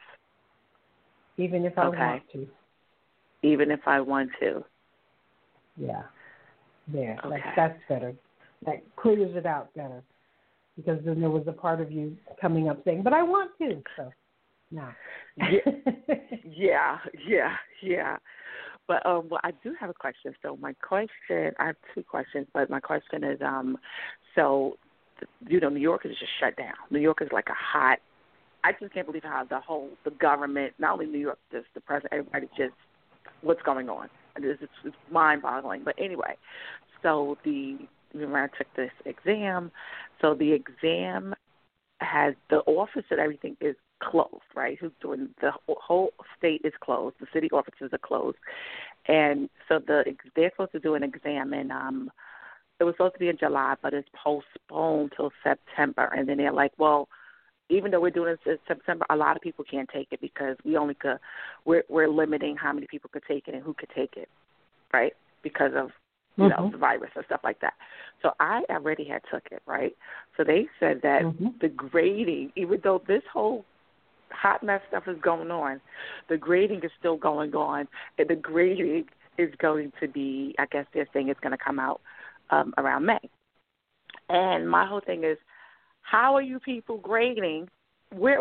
Even if I okay. want to. Even if I want to. Yeah, there. Okay. That, that's better. That clears it out better. Because then there was a part of you coming up saying, but I want to. So, no. yeah, yeah, yeah, yeah. But um, well, I do have a question. So my question, I have two questions, but my question is, um, so, you know, New York is just shut down. New York is like a hot, I just can't believe how the whole, the government, not only New York, just the president, everybody just, what's going on. It's, it's, it's mind-boggling. But anyway, so the, remember I took this exam. So the exam has, the office and everything is closed, right? Who's doing, the whole state is closed. The city offices are closed. And so the they're supposed to do an exam in, um, it was supposed to be in July, but it's postponed till September. And then they're like, well, even though we're doing this in September, a lot of people can't take it because we only could, we're, we're limiting how many people could take it and who could take it, right? Because of, you mm-hmm. know, the virus and stuff like that. So I already had took it, right? So they said that mm-hmm. the grading, even though this whole hot mess stuff is going on, the grading is still going on, and the grading is going to be, I guess they're saying it's going to come out um, around May. And my whole thing is, how are you people grading? Where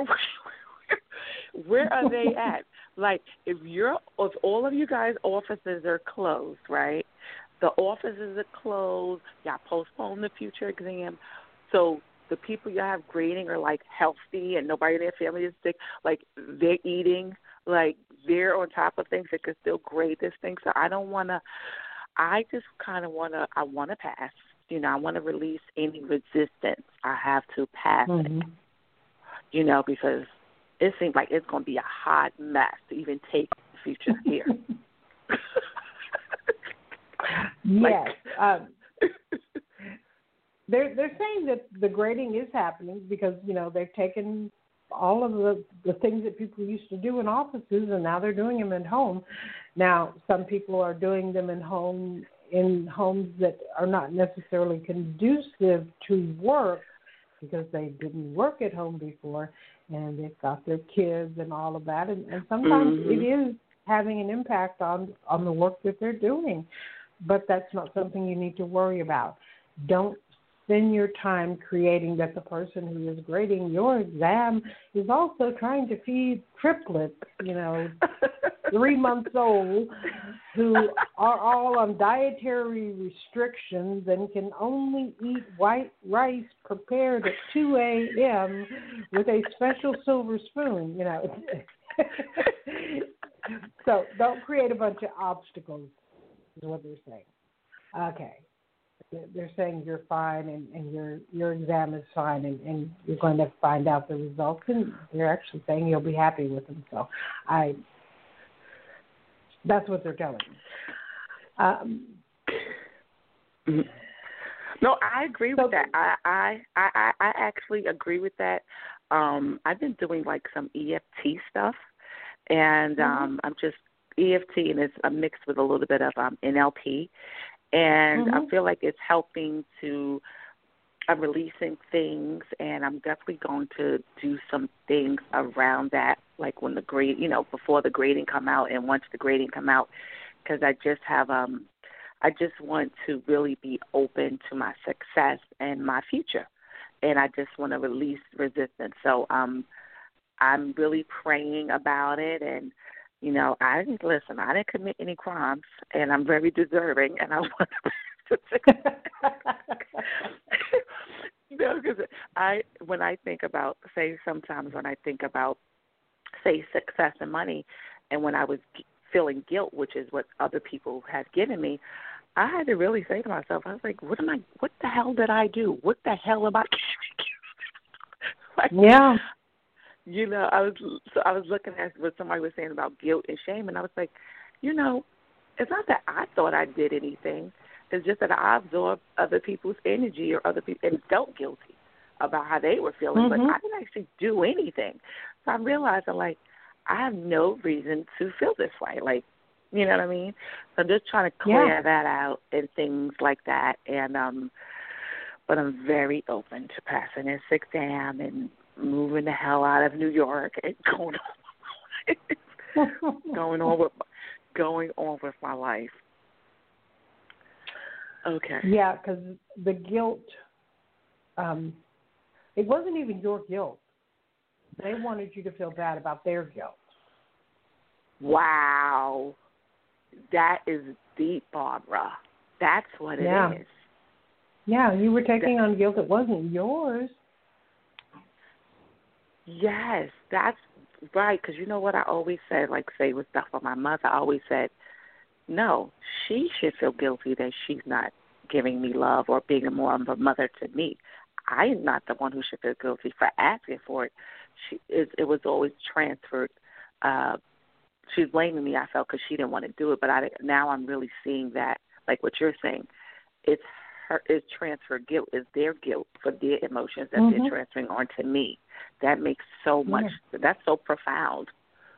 where are they at? Like, if you're, if all of you guys' offices are closed, right? the offices are closed. Y'all postpone the future exam. So the people you have grading are, like, healthy and nobody in their family is sick. Like, they're eating. Like, they're on top of things that could still grade this thing. So I don't want to – I just kind of want to – I want to pass. You know, I want to release any resistance I have to pass mm-hmm. it, you know, because it seems like it's going to be a hot mess to even take the future here. Yes. um, they're, they're saying that the grading is happening because, you know, they've taken all of the, the things that people used to do in offices and now they're doing them at home. Now, some people are doing them in home in homes that are not necessarily conducive to work because they didn't work at home before and they've got their kids and all of that. And, and sometimes mm-hmm. it is having an impact on, on the work that they're doing. But that's not something you need to worry about. Don't spend your time creating that the person who is grading your exam is also trying to feed triplets, you know, three months old, who are all on dietary restrictions and can only eat white rice prepared at two a.m. with a special silver spoon, you know. So don't create a bunch of obstacles, is what they're saying. Okay. They're saying you're fine and, and your your exam is fine and, and you're going to find out the results, and they're actually saying you'll be happy with them. So I that's what they're telling me. Um, no, I agree so, with that. I, I, I, I actually agree with that. Um, I've been doing like some E F T stuff, and mm-hmm. um, I'm just E F T, and it's a mix with a little bit of um, N L P. And mm-hmm. I feel like it's helping to, I'm releasing things, and I'm definitely going to do some things around that, like when the grade, you know, before the grading come out and once the grading come out, because I just have, um, I just want to really be open to my success and my future, and I just want to release resistance. So um, I'm really praying about it, and you know, I didn't listen. I didn't commit any crimes, and I'm very deserving, and I want to. You know, because I, when I think about, say, sometimes when I think about, say, success and money, and when I was feeling guilt, which is what other people have given me, I had to really say to myself, I was like, what am I? What the hell did I do? What the hell am I? Like, yeah. You know, I was so I was looking at what somebody was saying about guilt and shame, and I was like, you know, it's not that I thought I did anything. It's just that I absorbed other people's energy or other people and felt guilty about how they were feeling, mm-hmm. but I didn't actually do anything. So I'm realizing, like, I have no reason to feel this way. Like, you know what I mean? So I'm just trying to clear yeah. that out and things like that. And um, but I'm very open to passing this exam and moving the hell out of New York and going on, going on with going on with my life. Okay. Yeah, because the guilt, um, it wasn't even your guilt. They wanted you to feel bad about their guilt. Wow, that is deep, Barbara. That's what it yeah. is. Yeah, you were taking that, on guilt that wasn't yours. Yes, that's right, because you know what I always said, like, say, with stuff with my mother, I always said, no, she should feel guilty that she's not giving me love or being more of a mother to me. I am not the one who should feel guilty for asking for it. She, it, it was always transferred. Uh, she was blaming me, I felt, because she didn't want to do it, but I, now I'm really seeing that, like what you're saying, it's her, it's transferred guilt, it's their guilt for their emotions that mm-hmm. they're transferring onto me. That makes so much, yeah. That's so profound.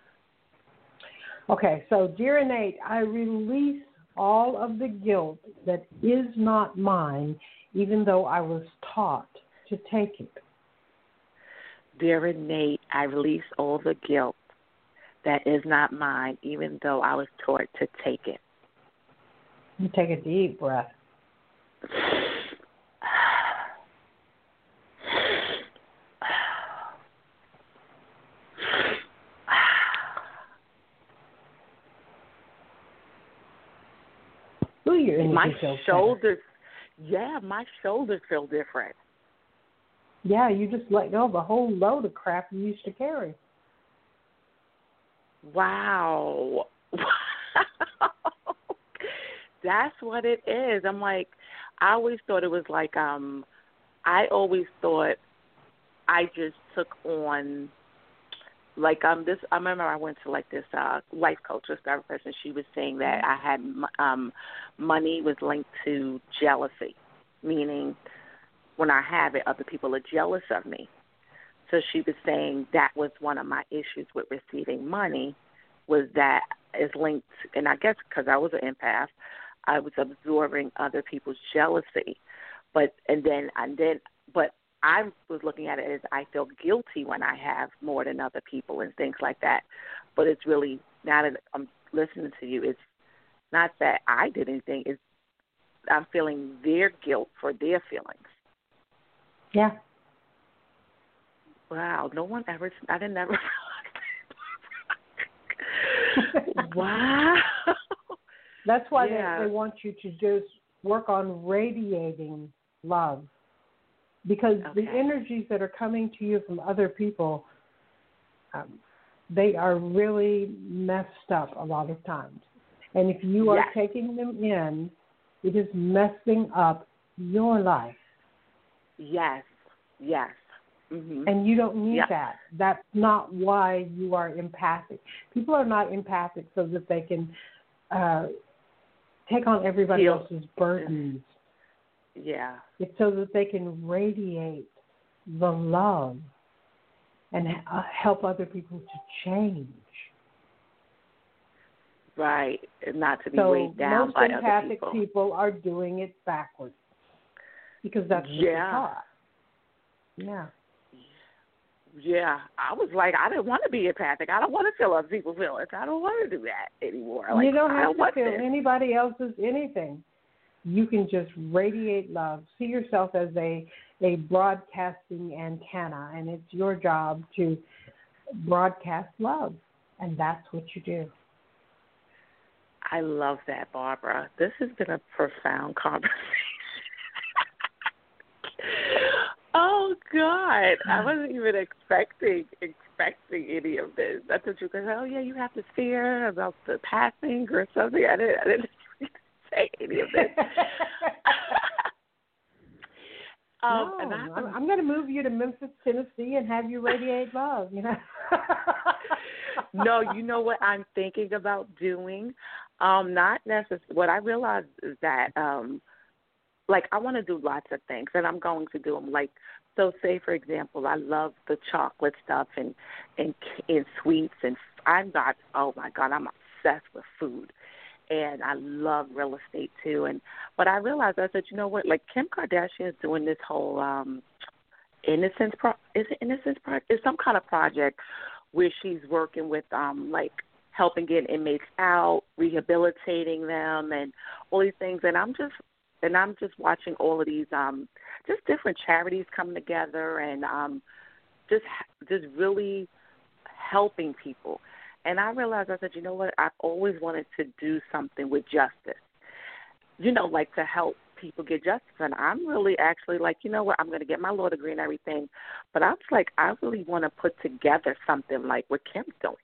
Okay, so dear Innate, I release all of the guilt that is not mine, even though I was taught to take it. Dear Innate, I release all the guilt that is not mine, even though I was taught to take it. You take a deep breath. Ooh, your energy my feels shoulders, better. yeah, my shoulders feel different. Yeah, you just let go of a whole load of crap you used to carry. Wow. That's what it is. I'm like, I always thought it was like, um, I always thought I just took on, like, um, this, I remember I went to, like, this uh, life coach, this therapist, and she was saying that I had, um, money was linked to jealousy, meaning when I have it, other people are jealous of me. So she was saying that was one of my issues with receiving money, was that is linked, and I guess because I was an empath, I was absorbing other people's jealousy. But and then and then, but I was looking at it as I feel guilty when I have more than other people and things like that. But it's really, now that I'm listening to you, it's not that I did anything. It's I'm feeling their guilt for their feelings. Yeah. Wow, no one ever, I didn't ever Wow. That's why yeah. they, they want you to just work on radiating love. Because okay. the energies that are coming to you from other people, um, they are really messed up a lot of times. And if you are yes. taking them in, it is messing up your life. Yes, yes. Mm-hmm. And you don't need yep. that. That's not why you are empathic. People are not empathic so that they can uh, take on everybody Feel. else's burdens. Yeah. It's so that they can radiate the love and uh, help other people to change. Right, and not to be so weighed down most by empathic other people. people are doing it backwards because that's what yeah. they're taught. Yeah. Yeah, I was like, I didn't want to be empathic. I don't want to feel other people's feelings. I don't want to do that anymore. Like, you don't have I don't to feel this. anybody else's anything. You can just radiate love. See yourself as a, a broadcasting antenna, and it's your job to broadcast love, and that's what you do. I love that, Barbara. This has been a profound conversation. Oh God, I wasn't even expecting expecting any of this. I thought you were going, oh yeah, you have this fear about the passing or something. I didn't, I didn't say any of this. um, no, and I, I'm, I'm going to move you to Memphis, Tennessee, and have you radiate love. You know. No, you know what I'm thinking about doing? Um, not necessarily. What I realized is that. Um, Like, I want to do lots of things, and I'm going to do them. Like, so say, for example, I love the chocolate stuff and, and, and sweets, and I'm not, oh, my God, I'm obsessed with food. And I love real estate, too. And But I realized, I said, you know what, like, Kim Kardashian is doing this whole um, Innocence, pro- is it Innocence Project? It's some kind of project where she's working with, um, like, helping get inmates out, rehabilitating them, and all these things. And I'm just, And I'm just watching all of these, um, just different charities coming together and um, just just really helping people. And I realized, I said, you know what, I've always wanted to do something with justice, you know, like to help people get justice. And I'm really actually like, you know what, I'm going to get my law degree and everything. But I was like, I really want to put together something like what Kim's doing.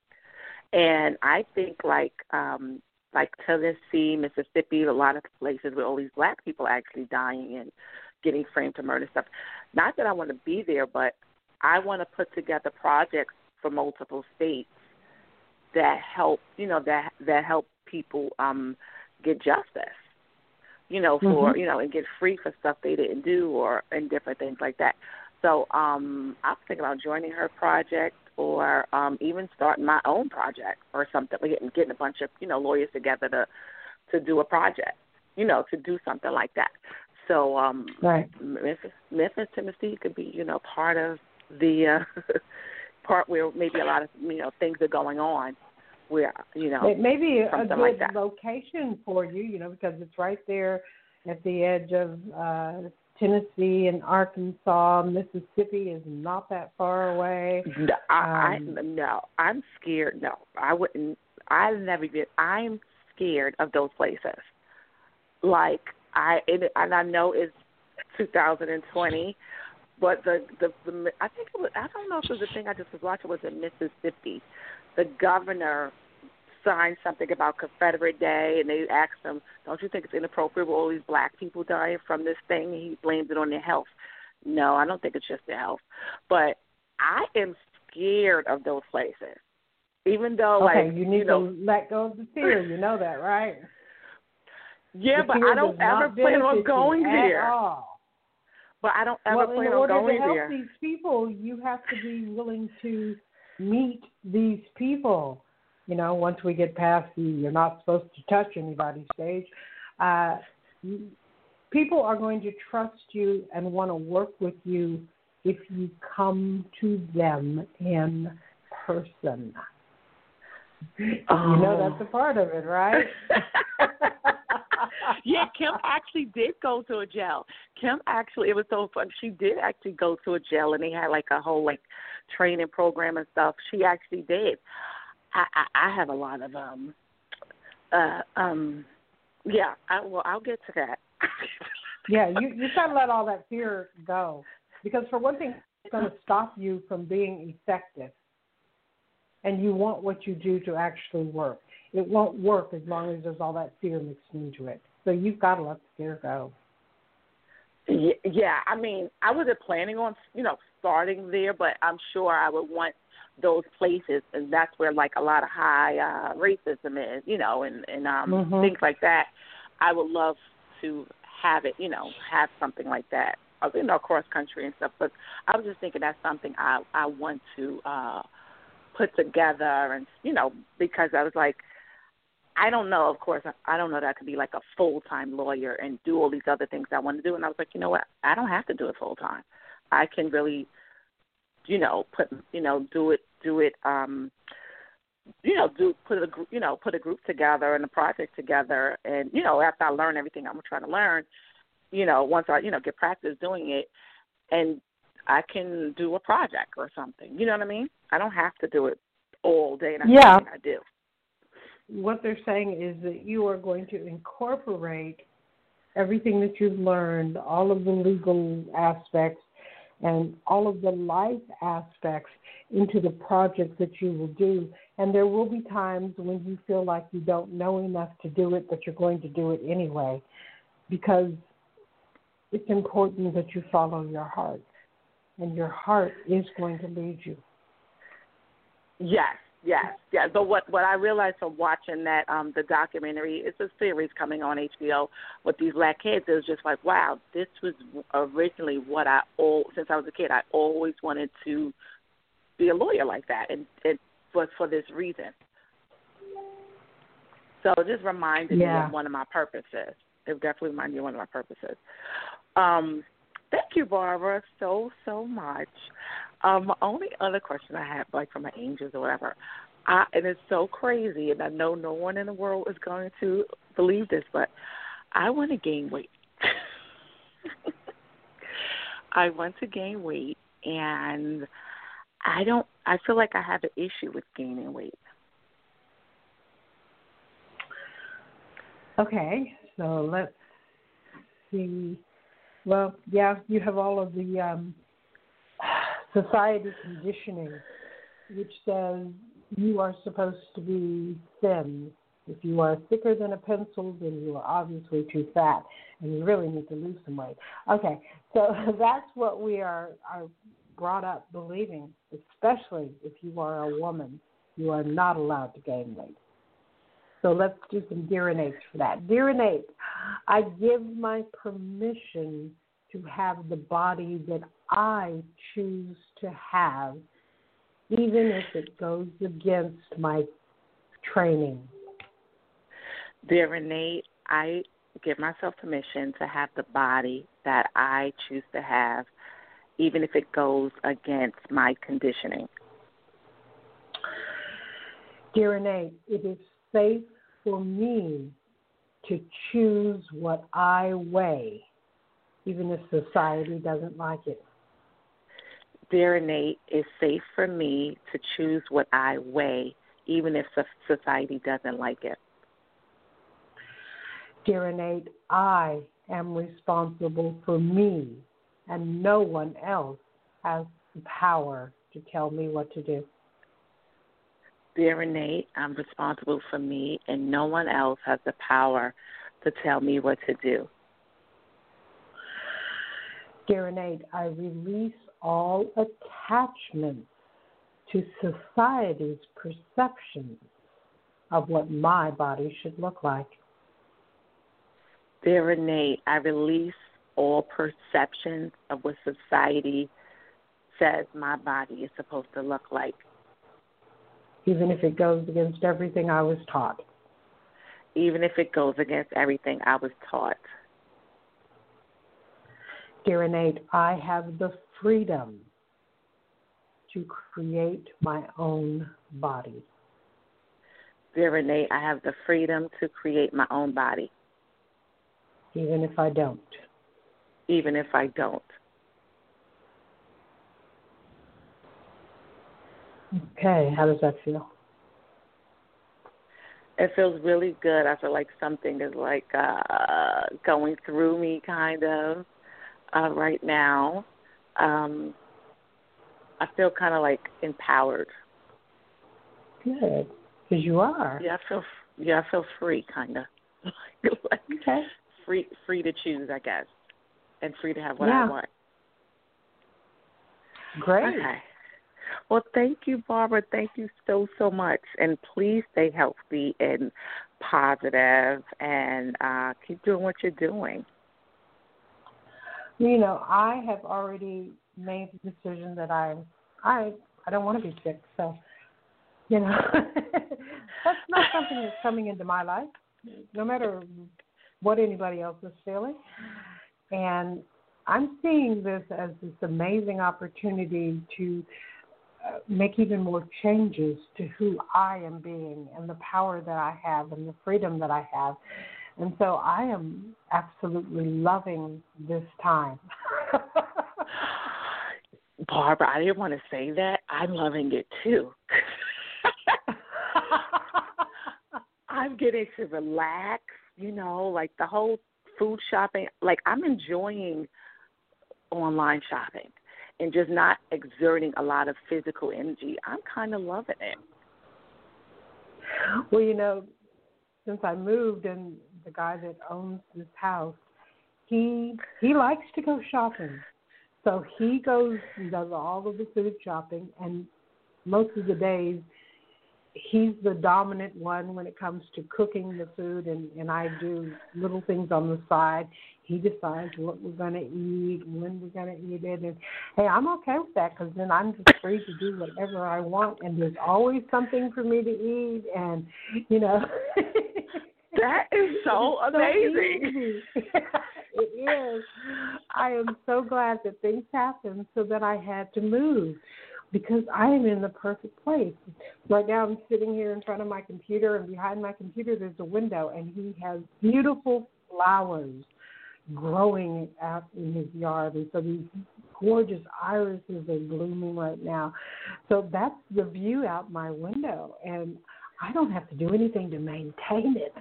And I think like um, – like Tennessee, Mississippi, a lot of places where all these black people are actually dying and getting framed for murder stuff. Not that I want to be there, but I want to put together projects for multiple states that help, you know, that that help people um, get justice, you know, for, mm-hmm. you know, and get free for stuff they didn't do or and different things like that. So um, I'm thinking about joining her project or um, even starting my own project or something, getting, getting a bunch of, you know, lawyers together to to do a project, you know, to do something like that. So um, right. Memphis, Memphis, Tennessee could be, you know, part of the uh, part where maybe a lot of, you know, things are going on where, you know, it may be a good like location for you, you know, because it's right there at the edge of uh, Tennessee and Arkansas. Mississippi is not that far away. No, I, um, I, no, I'm scared. No, I wouldn't. I've never been. I'm scared of those places. like I it, and I know it's two thousand twenty, but the, the the I think it was I don't know if it was the thing I just was watching was in Mississippi. The governor signed something about Confederate Day, and they asked him, "Don't you think it's inappropriate with all these black people dying from this thing?" And he blamed it on their health. No, I don't think it's just their health, but I am scared of those places. Even though, okay, like, you need you know, to let go of the fear. You know that, right? Yeah, the but I don't ever plan on going there. All. But I don't ever well, plan in on order going to help there. these people, you have to be willing to meet these people. You know, once we get past the you're not supposed to touch anybody stage, uh, people are going to trust you and want to work with you if you come to them in person. Oh. You know that's a part of it, right? Yeah, Kim actually did go to a jail. Kim actually, it was so fun. She did actually go to a jail, and they had like a whole like training program and stuff. She actually did. I, I, I have a lot of um, uh, um, yeah. I, well, I'll get to that. Yeah, you you gotta let all that fear go, because for one thing, it's going to stop you from being effective. And you want what you do to actually work. It won't work as long as there's all that fear mixed into it. So you've got to let the fear go. Yeah, I mean, I wasn't planning on, you know, starting there, but I'm sure I would want those places, and that's where, like, a lot of high uh, racism is, you know, and, and um, mm-hmm. things like that. I would love to have it, you know, have something like that, you know, cross country and stuff. But I was just thinking that's something I, I want to uh, put together, and, you know, because I was like, I don't know, of course, I don't know that I could be like a full-time lawyer and do all these other things I want to do. And I was like, you know what, I don't have to do it full-time. I can really, you know, put, you know, do it, do it, um, you know, do put a, you know, put a group together and a project together. And, you know, after I learn everything I'm trying to learn, you know, once I, you know, get practice doing it, and I can do a project or something. You know what I mean? I don't have to do it all day. And that's yeah. something I do. What they're saying is that you are going to incorporate everything that you've learned, all of the legal aspects and all of the life aspects into the project that you will do. And there will be times when you feel like you don't know enough to do it, but you're going to do it anyway, because it's important that you follow your heart, and your heart is going to lead you. Yes. Yes, yeah. But what, what I realized from watching that um, the documentary, it's a series coming on H B O with these black kids. It was just like, wow, this was originally what I all since I was a kid. I always wanted to be a lawyer like that, and it was for this reason. So it just reminded yeah. me of one of my purposes. It definitely reminded me of one of my purposes. Um, thank you, Barbara, so so much. Um, the only other question I have, like from my angels or whatever, I, and it's so crazy, and I know no one in the world is going to believe this, but I want to gain weight. I want to gain weight, and I don't. I feel like I have an issue with gaining weight. Okay, so let's see. Well, yeah, you have all of the um, society conditioning, which says you are supposed to be thin. If you are thicker than a pencil, then you are obviously too fat, and you really need to lose some weight. Okay, so that's what we are, are brought up believing, especially if you are a woman. You are not allowed to gain weight. So let's do some dear innates for that. Dear innate, I give my permission to have the body that I choose to have, even if it goes against my training. Dear Innate, I give myself permission to have the body that I choose to have, even if it goes against my conditioning. Dear Innate, it is safe for me to choose what I weigh, even if society doesn't like it. Dear Innate, it's safe for me to choose what I weigh, even if society doesn't like it. Dear Innate, I am responsible for me, and no one else has the power to tell me what to do. Dear Innate, I'm responsible for me, and no one else has the power to tell me what to do. Dear Innate, I release all attachments to society's perceptions of what my body should look like. Dear Innate, I release all perceptions of what society says my body is supposed to look like. Even if it goes against everything I was taught. Even if it goes against everything I was taught. Dear Innate, I have the freedom to create my own body. Dear Innate, I have the freedom to create my own body. Even if I don't. Even if I don't. Okay, how does that feel? It feels really good. I feel like something is like uh, going through me kind of uh, right now. Um, I feel kind of like empowered. Good, because you are. Yeah, I feel yeah, I feel free kind of. like okay. Free, free to choose, I guess, and free to have what yeah. I want. Great. Okay. Well, thank you, Barbara. Thank you so, so much. And please stay healthy and positive and uh, keep doing what you're doing. You know, I have already made the decision that I I, I don't want to be sick. So, you know, that's not something that's coming into my life, no matter what anybody else is feeling. And I'm seeing this as this amazing opportunity to Uh, make even more changes to who I am being and the power that I have and the freedom that I have. And so I am absolutely loving this time. Barbara, I didn't want to say that. I'm loving it too. I'm getting to relax, you know, like the whole food shopping. Like I'm enjoying online shopping. And just not exerting a lot of physical energy. I'm kind of loving it. Well, you know, since I moved and the guy that owns this house, he he likes to go shopping. So he goes and does all of the food shopping, and most of the days he's the dominant one when it comes to cooking the food, and, and I do little things on the side. He decides what we're going to eat, when we're going to eat it, and, hey, I'm okay with that because then I'm just free to do whatever I want, and there's always something for me to eat, and, you know. That is so amazing. So it is. I am so glad that things happened so that I had to move. Because I am in the perfect place. Right now I'm sitting here in front of my computer, and behind my computer there's a window, and he has beautiful flowers growing out in his yard. And so these gorgeous irises are blooming right now. So that's the view out my window, and I don't have to do anything to maintain it.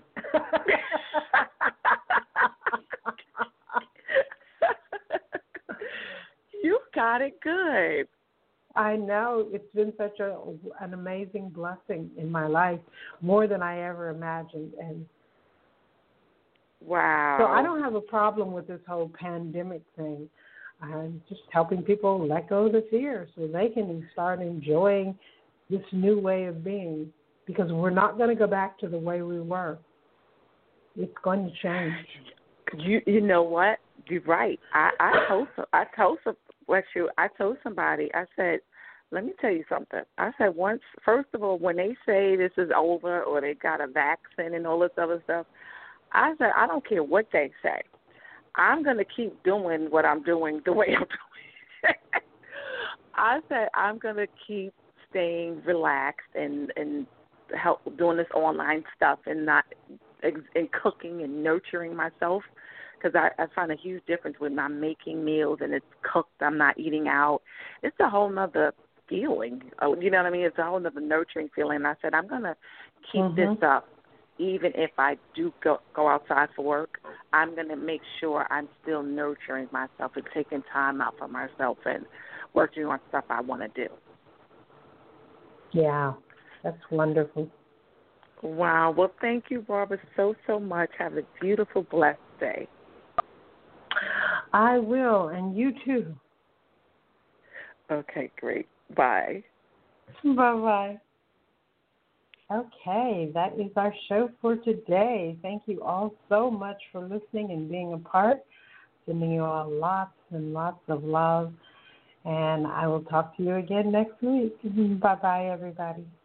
You got it good. I know. It's been such a an amazing blessing in my life, more than I ever imagined. And wow. So I don't have a problem with this whole pandemic thing. I'm just helping people let go of the fear so they can start enjoying this new way of being, because we're not going to go back to the way we were. It's going to change. You you know what? You're right. I, I told I told what you I told somebody. I said, let me tell you something. I said once. First of all, when they say this is over or they got a vaccine and all this other stuff, I said I don't care what they say. I'm going to keep doing what I'm doing the way I'm doing. I said I'm going to keep staying relaxed and and help doing this online stuff and not and cooking and nurturing myself. Because I, I find a huge difference when I'm making meals and it's cooked, I'm not eating out. It's a whole nother feeling. Oh, you know what I mean? It's a whole nother nurturing feeling. And I said, I'm going to keep mm-hmm. this up even if I do go, go outside for work, I'm going to make sure I'm still nurturing myself and taking time out for myself and working on stuff I want to do. Yeah, that's wonderful. Wow. Well, thank you, Barbara, so, so much. Have a beautiful, blessed day. I will, and you too. Okay, great. Bye. Bye-bye. Okay, that is our show for today. Thank you all so much for listening and being a part. Sending you all lots and lots of love. And I will talk to you again next week. Bye-bye, everybody.